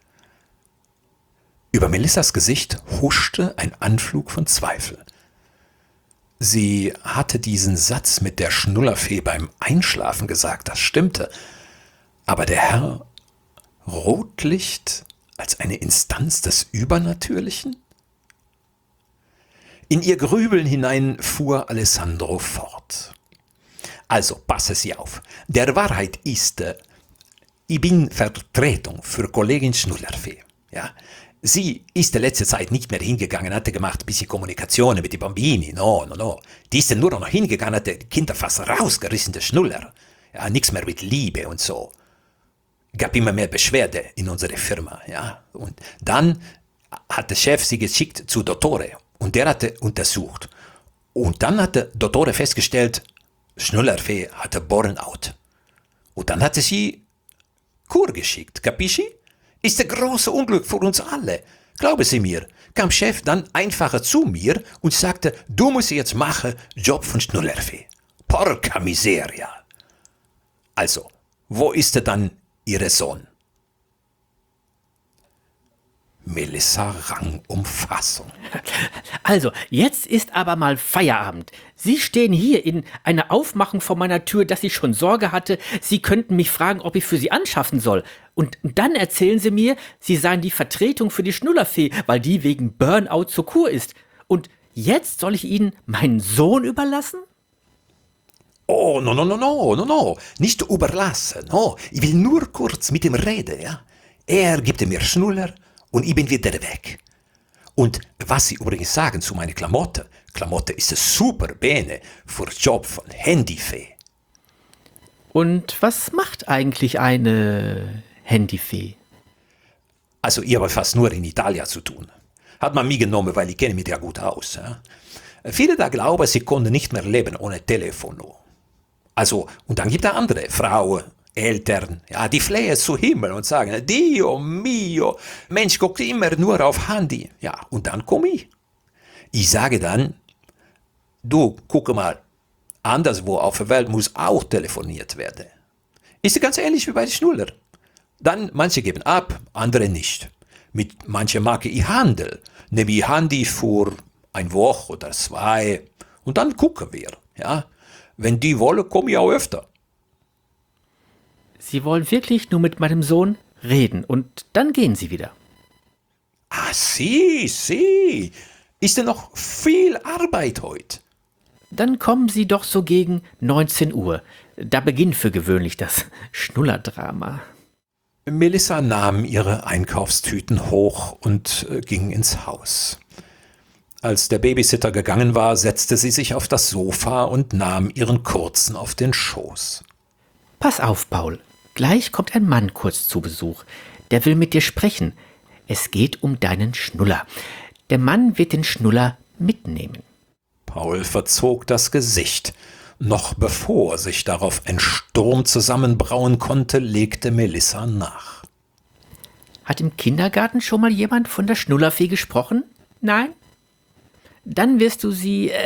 Über Melissas Gesicht huschte ein Anflug von Zweifel. Sie hatte diesen Satz mit der Schnullerfee beim Einschlafen gesagt, das stimmte. Aber der Herr Rotlicht als eine Instanz des Übernatürlichen? In ihr Grübeln hinein fuhr Alessandro fort. Also, passe Sie auf. Der Wahrheit ist, ich bin Vertretung für Kollegin Schnullerfee. Ja? Sie ist in letzter Zeit nicht mehr hingegangen, hatte gemacht ein bisschen Kommunikation mit den Bambini. No. Die ist nur noch hingegangen, hat die Kinder fast rausgerissen, der Schnuller. Ja, nichts mehr mit Liebe und so. Gab immer mehr Beschwerde in unserer Firma. Ja. Und dann hat der Chef sie geschickt zu Dottore und der hatte untersucht. Und dann hat der Dottore festgestellt, Schnullerfee hatte Burnout. Und dann hatte sie Kur geschickt, capisci? Ist ein großes Unglück für uns alle. Glauben Sie mir, kam Chef dann einfacher zu mir und sagte, du musst jetzt machen, Job von Schnullerfee. Porca miseria. Also, wo ist dann Ihr Sohn? Melissa rang um Fassung. Also, jetzt ist aber mal Feierabend. Sie stehen hier in einer Aufmachung vor meiner Tür, dass ich schon Sorge hatte, Sie könnten mich fragen, ob ich für Sie anschaffen soll. Und dann erzählen Sie mir, Sie seien die Vertretung für die Schnullerfee, weil die wegen Burnout zur Kur ist. Und jetzt soll ich Ihnen meinen Sohn überlassen? Oh, no, nicht überlassen. No, ich will nur kurz mit ihm reden, ja. Er gibt mir Schnuller und ich bin wieder weg. Und was Sie übrigens sagen zu meiner Klamotte, Klamotte ist ein super Bene für Job von Handyfee. Und was macht eigentlich eine Handyfee? Also ich habe fast nur in Italien zu tun. Hat man mich genommen, weil ich kenne mich ja gut aus. Ja? Viele da glauben, sie konnten nicht mehr leben ohne Telefon. Also, und dann gibt es andere Frauen, Eltern, ja, die flehen zu Himmel und sagen, Dio mio, Mensch guckt immer nur auf Handy. Ja, und dann komme ich. Ich sage dann, du, guck mal, anderswo auf der Welt muss auch telefoniert werden. Ist ganz ähnlich wie bei den Schnuller. Dann manche geben ab, andere nicht. Mit manchen mag ich Handel. Nehme ich Handy für eine Woche oder zwei und dann gucken wir. Ja? Wenn die wollen, komme ich auch öfter. Sie wollen wirklich nur mit meinem Sohn reden und dann gehen Sie wieder. Ah, sie. Ist denn noch viel Arbeit heute? Dann kommen Sie doch so gegen 19 Uhr. Da beginnt für gewöhnlich das Schnullerdrama. Melissa nahm ihre Einkaufstüten hoch und ging ins Haus. Als der Babysitter gegangen war, setzte sie sich auf das Sofa und nahm ihren Kurzen auf den Schoß. Pass auf, Paul. Gleich kommt ein Mann kurz zu Besuch. Der will mit dir sprechen. Es geht um deinen Schnuller. Der Mann wird den Schnuller mitnehmen. Paul verzog das Gesicht. Noch bevor sich darauf ein Sturm zusammenbrauen konnte, legte Melissa nach. Hat im Kindergarten schon mal jemand von der Schnullerfee gesprochen? Nein? Dann wirst du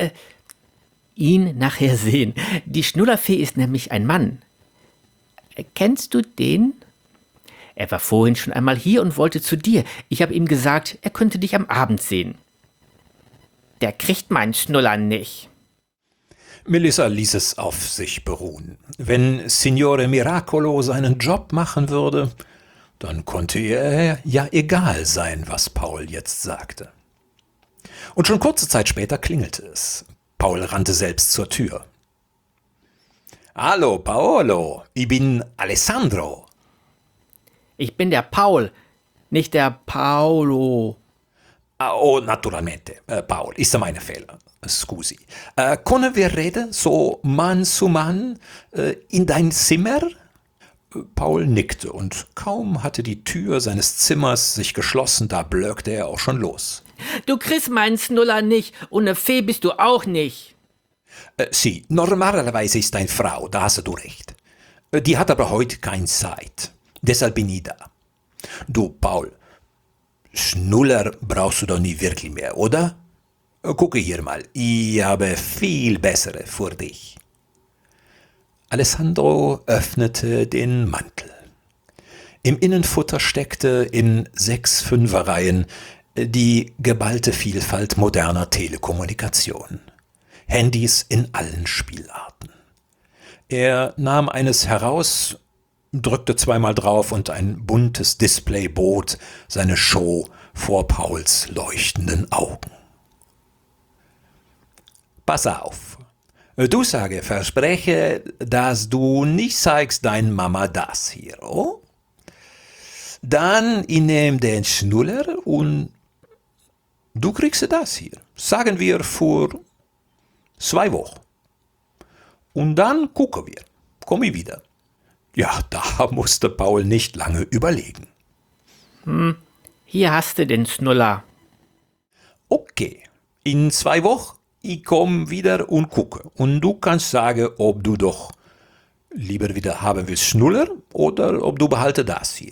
ihn nachher sehen. Die Schnullerfee ist nämlich ein Mann. Kennst du den? Er war vorhin schon einmal hier und wollte zu dir. Ich habe ihm gesagt, er könnte dich am Abend sehen. Der kriegt meinen Schnuller nicht. Melissa ließ es auf sich beruhen. Wenn Signore Miracolo seinen Job machen würde, dann konnte ihr ja egal sein, was Paul jetzt sagte. Und schon kurze Zeit später klingelte es. Paul rannte selbst zur Tür. Hallo, Paolo, ich bin Alessandro. Ich bin der Paul, nicht der Paolo. Oh, naturalmente, Paul, ist mein Fehler. Scusi. Können wir reden, so Mann zu Mann, in dein Zimmer? Paul nickte und kaum hatte die Tür seines Zimmers sich geschlossen, da blökte er auch schon los. Du kriegst meinen Schnuller nicht und eine Fee bist du auch nicht. Sie, normalerweise ist eine Frau, da hast du recht. Die hat aber heute keine Zeit. Deshalb bin ich da. Du, Paul, Schnuller brauchst du doch nie wirklich mehr, oder? Gucke hier mal, ich habe viel bessere für dich. Alessandro öffnete den Mantel. Im Innenfutter steckte in 6 Fünferreihen die geballte Vielfalt moderner Telekommunikation. Handys in allen Spielarten. Er nahm eines heraus, drückte zweimal drauf und ein buntes Display bot seine Show vor Pauls leuchtenden Augen. Pass auf. Du verspreche, dass du nicht zeigst dein Mama das hier, oh? Dann ich nehm den Schnuller und du kriegst das hier. Sagen wir für 2 Wochen. Und dann gucken wir. Komm ich wieder. Ja, da musste Paul nicht lange überlegen. Hier hast du den Schnuller. Okay, in 2 Wochen, ich komme wieder und gucke. Und du kannst sagen, ob du doch lieber wieder haben willst Schnuller oder ob du behalte das hier.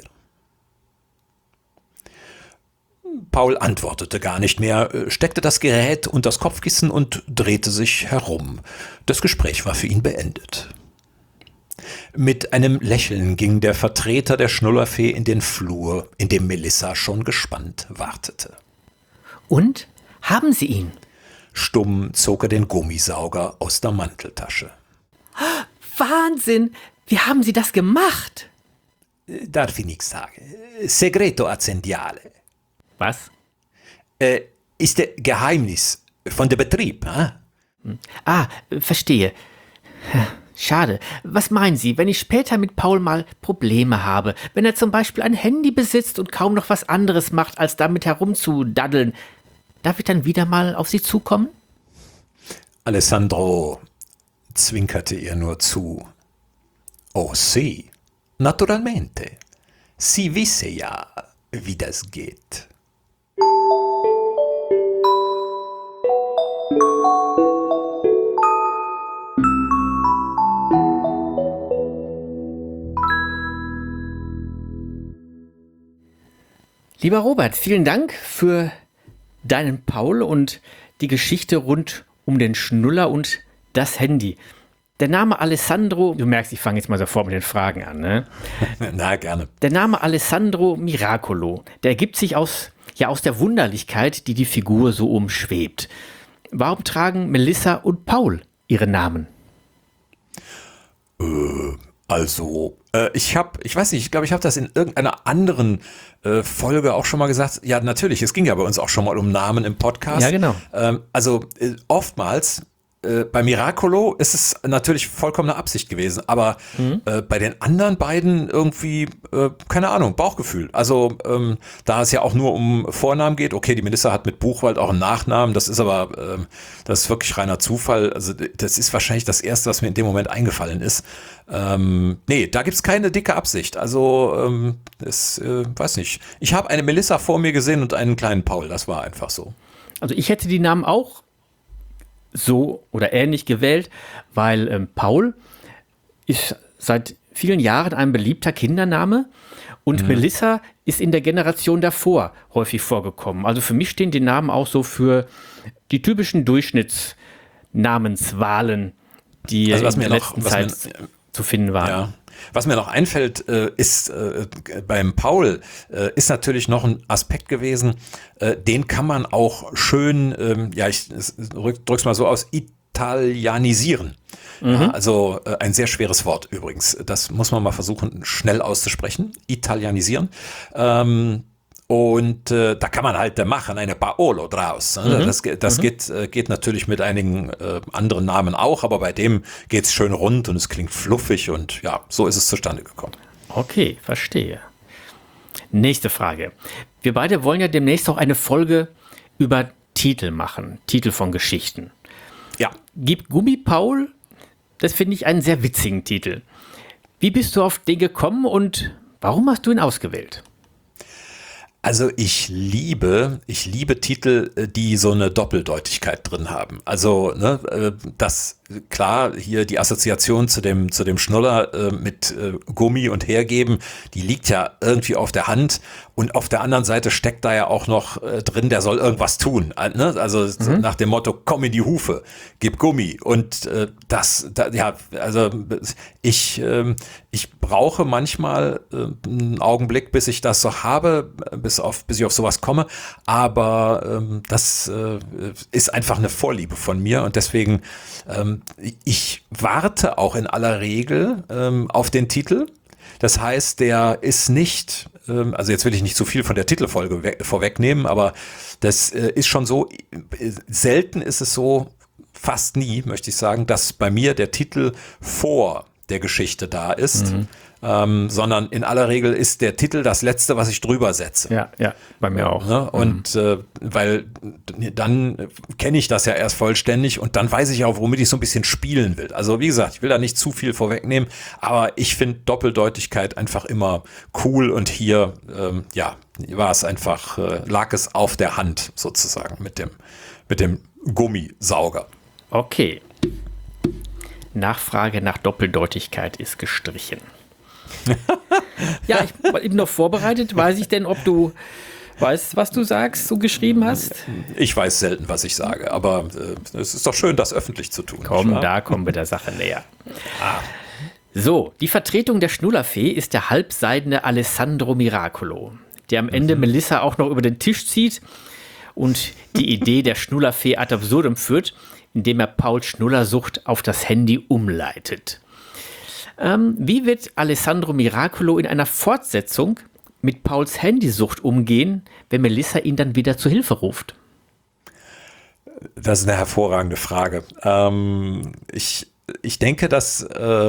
Paul antwortete gar nicht mehr, steckte das Gerät unter das Kopfkissen und drehte sich herum. Das Gespräch war für ihn beendet. Mit einem Lächeln ging der Vertreter der Schnullerfee in den Flur, in dem Melissa schon gespannt wartete. Und? Haben Sie ihn? Stumm zog er den Gummisauger aus der Manteltasche. Wahnsinn! Wie haben Sie das gemacht? Darf ich nichts sagen. Segreto aziendale. Was? Ist der Geheimnis von der Betrieb. Verstehe. Schade. Was meinen Sie, wenn ich später mit Paul mal Probleme habe? Wenn er zum Beispiel ein Handy besitzt und kaum noch was anderes macht, als damit herumzudaddeln, darf ich dann wieder mal auf Sie zukommen? Alessandro zwinkerte ihr nur zu. Oh, sì, naturalmente. Sie wisse ja, wie das geht. Lieber Robert, vielen Dank für deinen Paul und die Geschichte rund um den Schnuller und das Handy. Der Name Alessandro, du merkst, ich fange jetzt mal sofort mit den Fragen an, ne? Na, gerne. Der Name Alessandro Miracolo, der ergibt sich aus der Wunderlichkeit, die die Figur so umschwebt. Warum tragen Melissa und Paul ihre Namen? Ich weiß nicht, ich glaube, ich habe das in irgendeiner anderen Folge auch schon mal gesagt. Ja, natürlich, es ging ja bei uns auch schon mal um Namen im Podcast. Ja, genau. Oftmals bei Miracolo ist es natürlich vollkommene Absicht gewesen, aber bei den anderen beiden irgendwie, keine Ahnung, Bauchgefühl. Also da es ja auch nur um Vornamen geht, okay, die Melissa hat mit Buchwald auch einen Nachnamen, das ist aber, das ist wirklich reiner Zufall. Also das ist wahrscheinlich das Erste, was mir in dem Moment eingefallen ist. Nee, da gibt's keine dicke Absicht. Also, weiß nicht. Ich habe eine Melissa vor mir gesehen und einen kleinen Paul, das war einfach so. Also ich hätte die Namen auch so oder ähnlich gewählt, weil Paul ist seit vielen Jahren ein beliebter Kindername und Melissa ist in der Generation davor häufig vorgekommen. Also für mich stehen die Namen auch so für die typischen Durchschnittsnamenswahlen, die in der letzten Zeit zu finden waren. Ja. Was mir noch einfällt, ist beim Paul ist natürlich noch ein Aspekt gewesen, den kann man auch schön, ich drück's mal so aus, italienisieren. Ja, also ein sehr schweres Wort übrigens. Das muss man mal versuchen, schnell auszusprechen. Italienisieren. Und da kann man halt machen, eine Paolo draus. Das geht natürlich mit einigen anderen Namen auch, aber bei dem geht's schön rund und es klingt fluffig und ja, so ist es zustande gekommen. Okay, verstehe. Nächste Frage. Wir beide wollen ja demnächst auch eine Folge über Titel machen, Titel von Geschichten. Ja. Gib Gummi Paul, das finde ich einen sehr witzigen Titel. Wie bist du auf den gekommen und warum hast du ihn ausgewählt? Also ich liebe Titel, die so eine Doppeldeutigkeit drin haben. Also das klar hier die Assoziation zu dem Schnuller mit Gummi und Hergeben, die liegt ja irgendwie auf der Hand und auf der anderen Seite steckt da ja auch noch drin, der soll irgendwas tun. Ne? Also nach dem Motto, komm in die Hufe, gib Gummi und ich brauche manchmal einen Augenblick, bis ich das so habe, bis ich auf sowas komme, aber das ist einfach eine Vorliebe von mir und deswegen ich warte auch in aller Regel auf den Titel. Das heißt, der ist nicht, also jetzt will ich nicht zu viel von der Titelfolge vorwegnehmen, aber das ist schon so, selten ist es so, fast nie, möchte ich sagen, dass bei mir der Titel vor der Geschichte da ist, sondern in aller Regel ist der Titel das Letzte, was ich drüber setze. Ja, bei mir auch. Ne? Und weil dann kenne ich das ja erst vollständig und dann weiß ich auch, womit ich so ein bisschen spielen will. Also wie gesagt, ich will da nicht zu viel vorwegnehmen, aber ich finde Doppeldeutigkeit einfach immer cool und hier, war es einfach, lag es auf der Hand sozusagen mit dem Gummisauger. Okay. Nachfrage nach Doppeldeutigkeit ist gestrichen. Ja, ich war eben noch vorbereitet. Weiß ich denn, ob du weißt, was du sagst, so geschrieben hast? Ich weiß selten, was ich sage, aber es ist doch schön, das öffentlich zu tun. Komm, da kommen wir der Sache näher. So, die Vertretung der Schnullerfee ist der halbseidene Alessandro Miracolo, der am Ende Melissa auch noch über den Tisch zieht und die Idee der Schnullerfee ad absurdum führt, indem er Pauls Schnullersucht auf das Handy umleitet. Wie wird Alessandro Miracolo in einer Fortsetzung mit Pauls Handysucht umgehen, wenn Melissa ihn dann wieder zu Hilfe ruft? Das ist eine hervorragende Frage. Ich denke, dass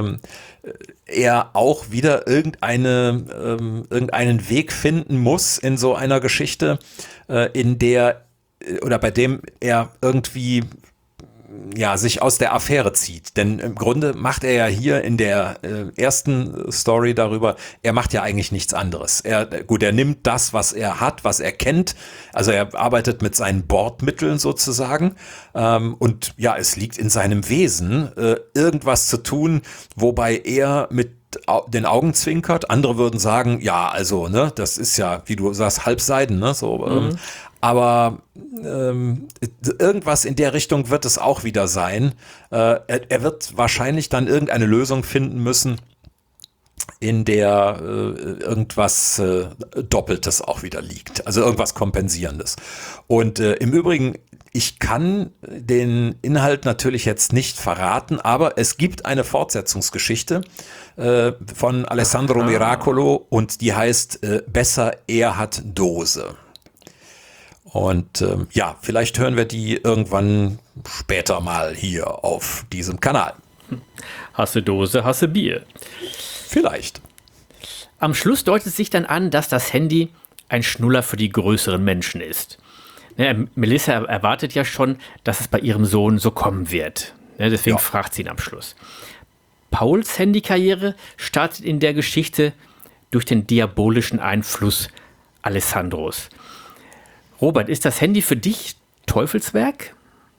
er auch wieder irgendeinen Weg finden muss in so einer Geschichte, in der oder bei dem er irgendwie sich aus der Affäre zieht. Denn im Grunde macht er ja hier in der ersten Story darüber, er macht ja eigentlich nichts anderes. Er nimmt das, was er hat, was er kennt. Also er arbeitet mit seinen Bordmitteln sozusagen. Und ja, es liegt in seinem Wesen, irgendwas zu tun, wobei er mit den Augen zwinkert. Andere würden sagen, ja, also, ne, das ist ja, wie du sagst, halbseiden, ne, so. Aber irgendwas in der Richtung wird es auch wieder sein. Er wird wahrscheinlich dann irgendeine Lösung finden müssen, in der irgendwas Doppeltes auch wieder liegt. Also irgendwas Kompensierendes. Und im Übrigen, ich kann den Inhalt natürlich jetzt nicht verraten, aber es gibt eine Fortsetzungsgeschichte von Alessandro Miracolo und die heißt Besser er hat Dose. Und ja, vielleicht hören wir die irgendwann später mal hier auf diesem Kanal. Hasse Dose, hasse Bier. Vielleicht. Am Schluss deutet sich dann an, dass das Handy ein Schnuller für die größeren Menschen ist. Melissa erwartet ja schon, dass es bei ihrem Sohn so kommen wird. Deswegen fragt sie ihn am Schluss. Pauls Handykarriere startet in der Geschichte durch den diabolischen Einfluss Alessandros. Robert, ist das Handy für dich Teufelswerk?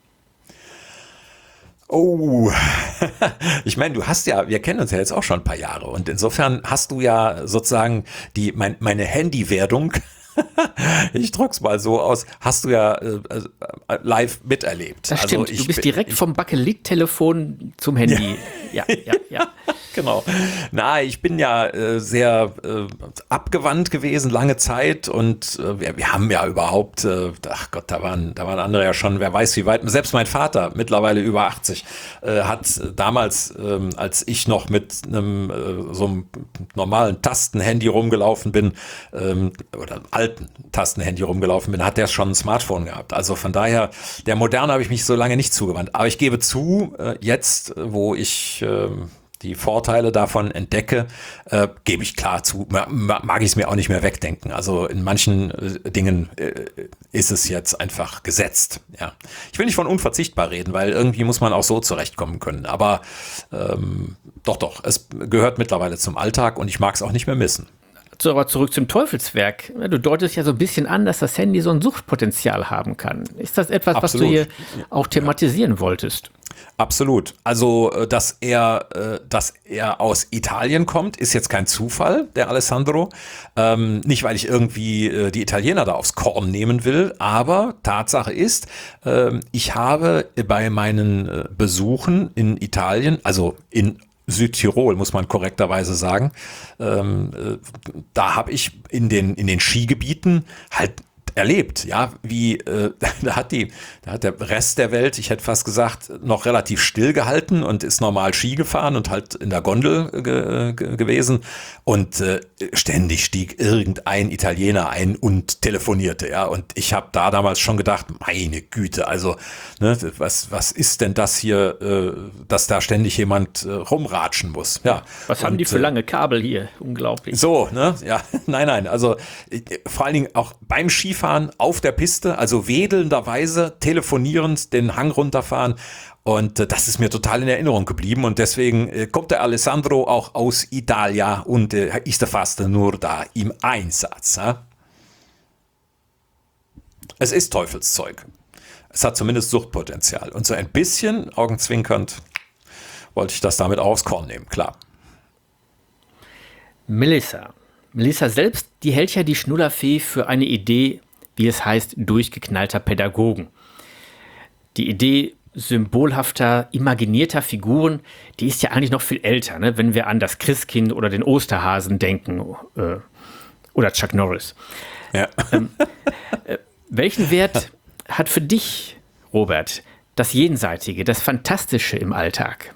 Oh, ich meine, wir kennen uns ja jetzt auch schon ein paar Jahre und insofern hast du ja sozusagen meine Handy-Werdung, ich drück's mal so aus, hast du ja live miterlebt. Das stimmt, du bist direkt vom Bakelit-Telefon zum Handy. Ja. Genau. Ich bin ja sehr abgewandt gewesen, lange Zeit und wir haben ja überhaupt, ach Gott, da waren andere ja schon, wer weiß wie weit, selbst mein Vater, mittlerweile über 80, hat damals, als ich noch mit so einem normalen Tastenhandy rumgelaufen bin, oder alten Tastenhandy rumgelaufen bin, hat der schon ein Smartphone gehabt. Also von daher, der Moderne habe ich mich so lange nicht zugewandt. Aber ich gebe zu, jetzt, wo ich die Vorteile davon entdecke, gebe ich klar zu, mag ich es mir auch nicht mehr wegdenken. Also in manchen Dingen ist es jetzt einfach gesetzt. Ja. Ich will nicht von unverzichtbar reden, weil irgendwie muss man auch so zurechtkommen können. Aber doch, es gehört mittlerweile zum Alltag und ich mag es auch nicht mehr missen. So, aber zurück zum Teufelswerk. Du deutest ja so ein bisschen an, dass das Handy so ein Suchtpotenzial haben kann. Ist das etwas, Absolut. Was du hier auch thematisieren wolltest? Absolut. Also, dass er aus Italien kommt, ist jetzt kein Zufall, der Alessandro. Nicht, weil ich irgendwie die Italiener da aufs Korn nehmen will, aber Tatsache ist, ich habe bei meinen Besuchen in Italien, also in Südtirol, muss man korrekterweise sagen. Da habe ich in den Skigebieten halt erlebt, ja, wie da hat der Rest der Welt, ich hätte fast gesagt, noch relativ still gehalten und ist normal Ski gefahren und halt in der Gondel gewesen und ständig stieg irgendein Italiener ein und telefonierte, ja, und ich habe da damals schon gedacht, meine Güte, also ne, was ist denn das hier, dass da ständig jemand rumratschen muss, ja. Was haben die für lange Kabel hier? Unglaublich. So, ne, ja, nein, also vor allen Dingen auch beim Skifahren auf der Piste, also wedelnderweise telefonierend den Hang runterfahren und das ist mir total in Erinnerung geblieben und deswegen kommt der Alessandro auch aus Italia und ist fast nur da im Einsatz. Ja? Es ist Teufelszeug. Es hat zumindest Suchtpotenzial und so ein bisschen augenzwinkernd wollte ich das damit auch aufs Korn nehmen, klar. Melissa selbst, die hält ja die Schnullerfee für eine Idee, wie es heißt, durchgeknallter Pädagogen. Die Idee symbolhafter, imaginierter Figuren, die ist ja eigentlich noch viel älter, ne? Wenn wir an das Christkind oder den Osterhasen denken oder Chuck Norris. Ja. Welchen Wert hat für dich, Robert, das Jenseitige, das Fantastische im Alltag?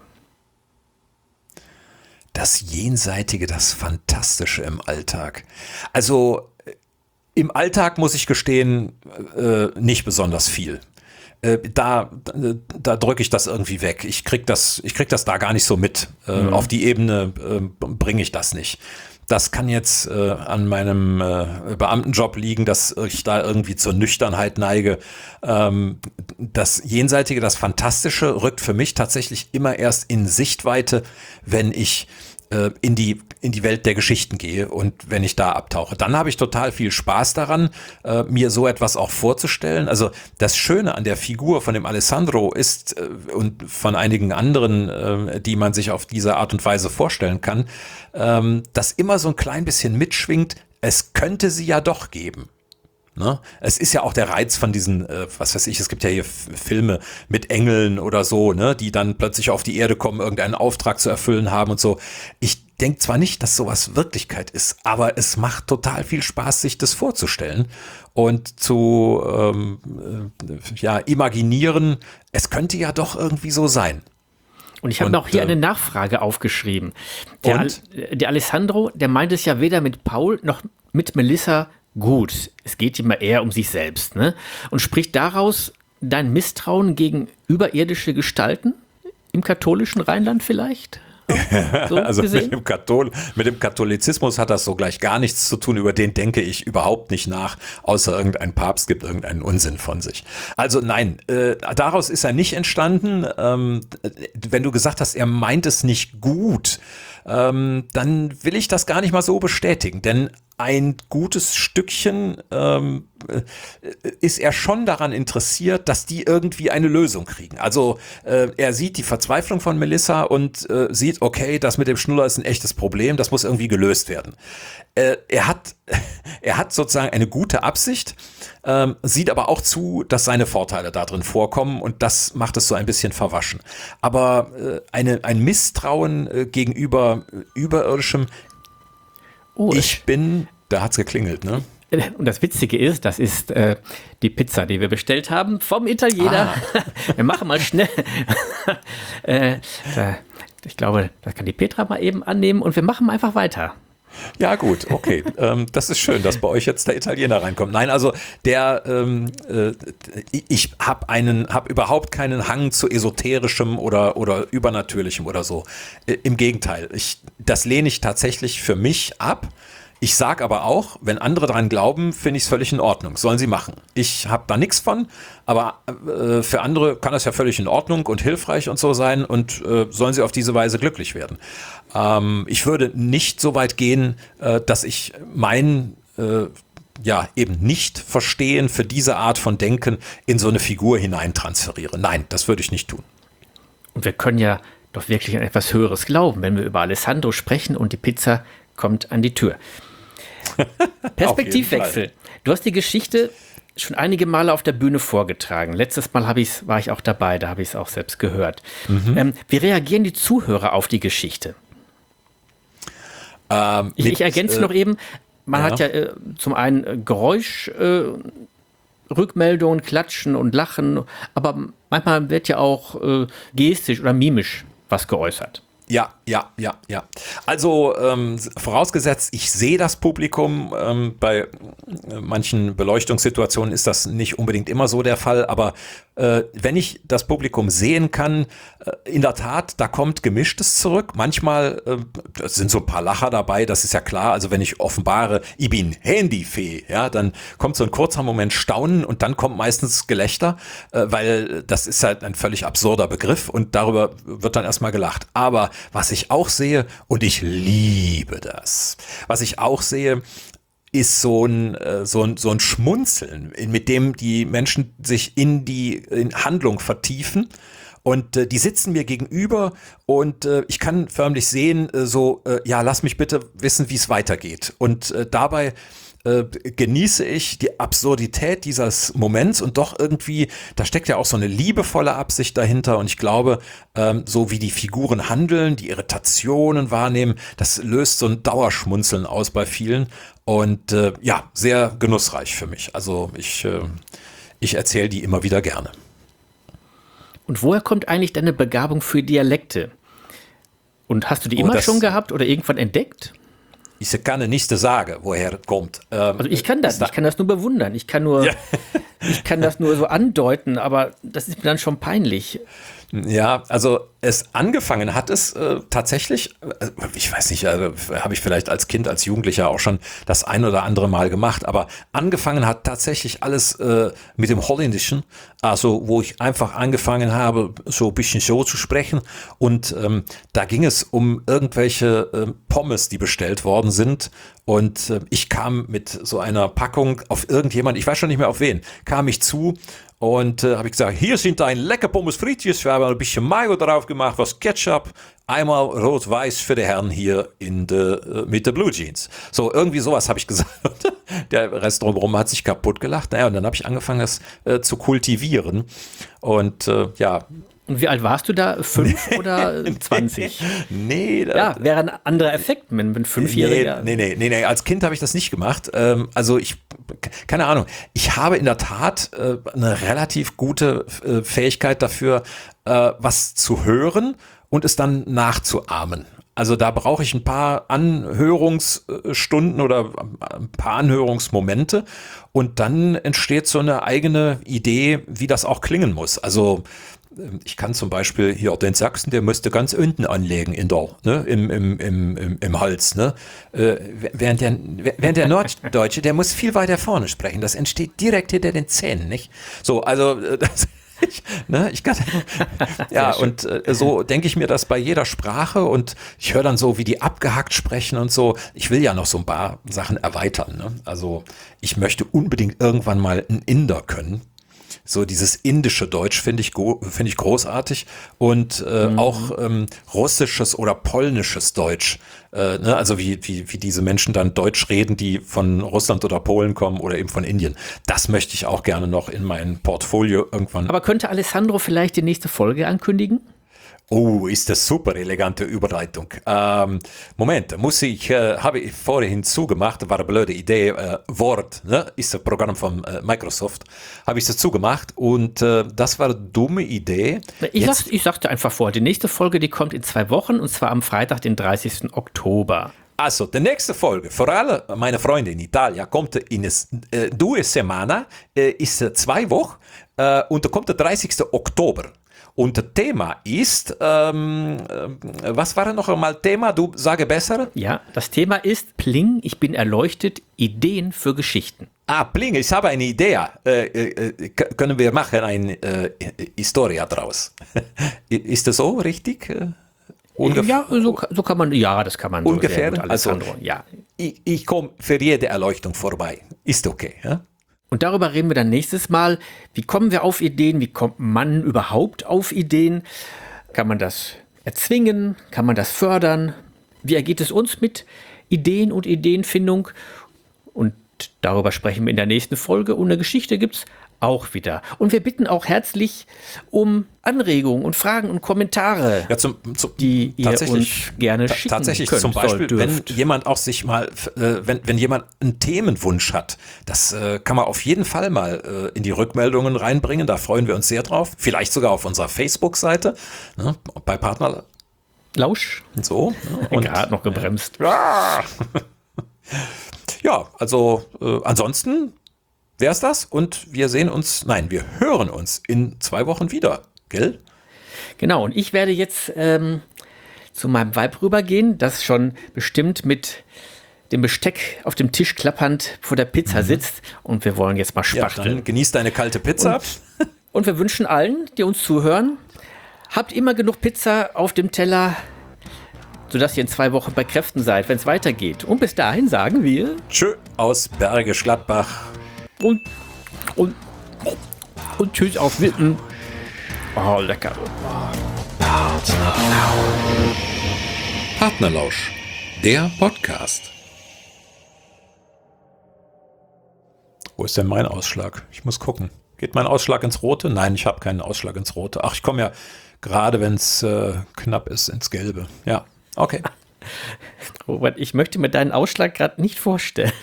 Das Jenseitige, das Fantastische im Alltag. Also im Alltag muss ich gestehen, nicht besonders viel. Da drücke ich das irgendwie weg. Ich krieg das da gar nicht so mit. Auf die Ebene bringe ich das nicht. Das kann jetzt an meinem Beamtenjob liegen, dass ich da irgendwie zur Nüchternheit neige. Das Jenseitige, das Fantastische rückt für mich tatsächlich immer erst in Sichtweite, wenn ich in die Welt der Geschichten gehe und wenn ich da abtauche. Dann habe ich total viel Spaß daran, mir so etwas auch vorzustellen. Also das Schöne an der Figur von dem Alessandro ist und von einigen anderen, die man sich auf diese Art und Weise vorstellen kann, dass immer so ein klein bisschen mitschwingt, es könnte sie ja doch geben. Ne? Es ist ja auch der Reiz von diesen, was weiß ich, es gibt ja hier Filme mit Engeln oder so, ne, die dann plötzlich auf die Erde kommen, irgendeinen Auftrag zu erfüllen haben und so. Ich denke zwar nicht, dass sowas Wirklichkeit ist, aber es macht total viel Spaß, sich das vorzustellen und zu imaginieren, es könnte ja doch irgendwie so sein. Und ich habe mir auch hier eine Nachfrage aufgeschrieben. Der Alessandro, der meint es ja weder mit Paul noch mit Melissa gut. Es geht immer eher um sich selbst, ne? Und spricht daraus dein Misstrauen gegen überirdische Gestalten im katholischen Rheinland vielleicht? So also mit dem Katholizismus hat das so gleich gar nichts zu tun, über den denke ich überhaupt nicht nach, außer irgendein Papst gibt irgendeinen Unsinn von sich. Also nein, daraus ist er nicht entstanden. Wenn du gesagt hast, er meint es nicht gut, dann will ich das gar nicht mal so bestätigen, denn ein gutes Stückchen ist er schon daran interessiert, dass die irgendwie eine Lösung kriegen. Also er sieht die Verzweiflung von Melissa und sieht, okay, das mit dem Schnuller ist ein echtes Problem, das muss irgendwie gelöst werden. Er hat sozusagen eine gute Absicht, sieht aber auch zu, dass seine Vorteile da drin vorkommen und das macht es so ein bisschen verwaschen. Aber ein Misstrauen gegenüber Überirdischem, da hat's geklingelt, ne? Und das Witzige ist, das ist die Pizza, die wir bestellt haben vom Italiener. Wir machen mal schnell. Ich glaube, das kann die Petra mal eben annehmen und wir machen einfach weiter. Ja gut, okay. Das ist schön, dass bei euch jetzt der Italiener reinkommt. Nein, also ich habe überhaupt keinen Hang zu esoterischem oder übernatürlichem oder so. Im Gegenteil, das lehne ich tatsächlich für mich ab. Ich sage aber auch, wenn andere dran glauben, finde ich es völlig in Ordnung. Sollen sie machen. Ich habe da nichts von, aber für andere kann das ja völlig in Ordnung und hilfreich und so sein und sollen sie auf diese Weise glücklich werden. Ich würde nicht so weit gehen, dass ich mein eben nicht verstehen für diese Art von Denken in so eine Figur hineintransferiere. Nein, das würde ich nicht tun. Und wir können ja doch wirklich an etwas Höheres glauben, wenn wir über Alessandro sprechen und die Pizza kommt an die Tür. Perspektivwechsel. Du hast die Geschichte schon einige Male auf der Bühne vorgetragen. Letztes Mal war ich auch dabei, da habe ich es auch selbst gehört. Wie reagieren die Zuhörer auf die Geschichte? Ich ergänze noch eben, man hat ja zum einen Rückmeldungen, Klatschen und Lachen, aber manchmal wird ja auch gestisch oder mimisch was geäußert. Ja. Also vorausgesetzt, ich sehe das Publikum. Bei manchen Beleuchtungssituationen ist das nicht unbedingt immer so der Fall, aber wenn ich das Publikum sehen kann, in der Tat, da kommt Gemischtes zurück. Manchmal sind so ein paar Lacher dabei, das ist ja klar. Also wenn ich offenbare, ich bin Handyfee, ja, dann kommt so ein kurzer Moment Staunen und dann kommt meistens Gelächter, weil das ist halt ein völlig absurder Begriff und darüber wird dann erstmal gelacht. Aber was ich auch sehe, und ich liebe das, was ich auch sehe, ist so ein Schmunzeln, mit dem die Menschen sich in Handlung vertiefen. Und die sitzen mir gegenüber und ich kann förmlich sehen, lass mich bitte wissen, wie es weitergeht. Und dabei genieße ich die Absurdität dieses Moments und doch irgendwie, da steckt ja auch so eine liebevolle Absicht dahinter und ich glaube, so wie die Figuren handeln, die Irritationen wahrnehmen, das löst so ein Dauerschmunzeln aus bei vielen und sehr genussreich für mich. Also ich erzähle die immer wieder gerne. Und woher kommt eigentlich deine Begabung für Dialekte? Und hast du die immer schon gehabt oder irgendwann entdeckt? Ich kann nicht sagen, woher es kommt. Also ich kann das nur bewundern. Ich kann das nur so andeuten, aber das ist mir dann schon peinlich. Ja, also angefangen hat es tatsächlich, ich weiß nicht, habe ich vielleicht als Kind, als Jugendlicher auch schon das ein oder andere Mal gemacht, aber angefangen hat tatsächlich alles mit dem Holländischen, also wo ich einfach angefangen habe, so ein bisschen so zu sprechen und da ging es um irgendwelche Pommes, die bestellt worden sind und ich kam mit so einer Packung auf irgendjemand, ich weiß schon nicht mehr auf wen, kam ich zu Und habe ich gesagt, hier sind ein lecker Pommes frites. Wir haben ein bisschen Mayo drauf gemacht, was Ketchup. Einmal rot-weiß für die Herren hier mit der Blue Jeans. So, irgendwie sowas habe ich gesagt. Der Rest drumherum hat sich kaputt gelacht. Naja, und dann habe ich angefangen, das zu kultivieren. Und ja. Und wie alt warst du da? 5 oder 20? Nee. Ja, wäre ein anderer Effekt, wenn 5-Jähriger. Nee. Als Kind habe ich das nicht gemacht. Also keine Ahnung. Ich habe in der Tat eine relativ gute Fähigkeit dafür, was zu hören und es dann nachzuahmen. Also da brauche ich ein paar Anhörungsstunden oder ein paar Anhörungsmomente und dann entsteht so eine eigene Idee, wie das auch klingen muss. Also ich kann zum Beispiel hier den Sachsen, der müsste ganz unten anlegen im Hals. Ne? Während der Norddeutsche, der muss viel weiter vorne sprechen. Das entsteht direkt hinter den Zähnen, nicht? So, also ich kann, ja, und so denke ich mir das bei jeder Sprache und ich höre dann so, wie die abgehackt sprechen und so. Ich will ja noch so ein paar Sachen erweitern. Ne? Also ich möchte unbedingt irgendwann mal einen Inder können. So dieses indische Deutsch finde ich großartig und auch russisches oder polnisches Deutsch. Ne? Also wie diese Menschen dann Deutsch reden, die von Russland oder Polen kommen oder eben von Indien. Das möchte ich auch gerne noch in mein Portfolio irgendwann. Aber könnte Alessandro vielleicht die nächste Folge ankündigen? Oh, ist das super elegante Überleitung. Moment, habe ich vorhin zugemacht, war eine blöde Idee, Word, ne, ist ein Programm von Microsoft, habe ich es zugemacht und das war eine dumme Idee. Ich sagte einfach vor, die nächste Folge, die kommt in 2 Wochen und zwar am Freitag, den 30. Oktober. Also, die nächste Folge, vor allem meine Freunde in Italien, kommt in 2 Semaine, ist 2 Wochen und da kommt der 30. Oktober. Und das Thema ist, was war noch einmal Thema? Du sage besser. Ja, das Thema ist Pling, ich bin erleuchtet, Ideen für Geschichten. Pling, ich habe eine Idee. Können wir machen eine Historia draus? Ist das so richtig? Ja, so kann man, ja, das kann man. Ungefähr, so gut, Alessandro, also, ja. Ich komme für jede Erleuchtung vorbei. Ist okay, ja? Und darüber reden wir dann nächstes Mal. Wie kommen wir auf Ideen? Wie kommt man überhaupt auf Ideen? Kann man das erzwingen? Kann man das fördern? Wie ergeht es uns mit Ideen und Ideenfindung? Und darüber sprechen wir in der nächsten Folge. Und eine Geschichte gibt es auch wieder. Und wir bitten auch herzlich um Anregungen und Fragen und Kommentare, ja, die ihr uns gerne schicken tatsächlich könnt, zum Beispiel, dürft. wenn jemand auch sich mal, wenn jemand einen Themenwunsch hat, das kann man auf jeden Fall mal in die Rückmeldungen reinbringen, da freuen wir uns sehr drauf. Vielleicht sogar auf unserer Facebook-Seite, ne, bei Partner Lausch. So. Ne, und gerade noch gebremst. Ja, also ansonsten wäre es das und wir hören uns in 2 Wochen wieder, gell? Genau, und ich werde jetzt zu meinem Weib rübergehen, das schon bestimmt mit dem Besteck auf dem Tisch klappernd vor der Pizza sitzt und wir wollen jetzt mal spachteln. Ja, dann genieß deine kalte Pizza. Und wir wünschen allen, die uns zuhören, habt immer genug Pizza auf dem Teller, sodass ihr in 2 Wochen bei Kräften seid, wenn es weitergeht. Und bis dahin sagen wir Tschö aus Bergisch Gladbach. Und tschüss auf Witten. Oh, lecker. Partnerlausch, der Podcast. Wo ist denn mein Ausschlag? Ich muss gucken. Geht mein Ausschlag ins Rote? Nein, ich habe keinen Ausschlag ins Rote. Ach, ich komme ja gerade, wenn es knapp ist, ins Gelbe. Ja, okay. Robert, ich möchte mir deinen Ausschlag gerade nicht vorstellen.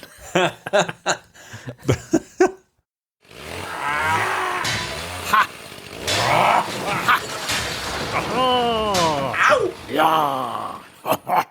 Ja.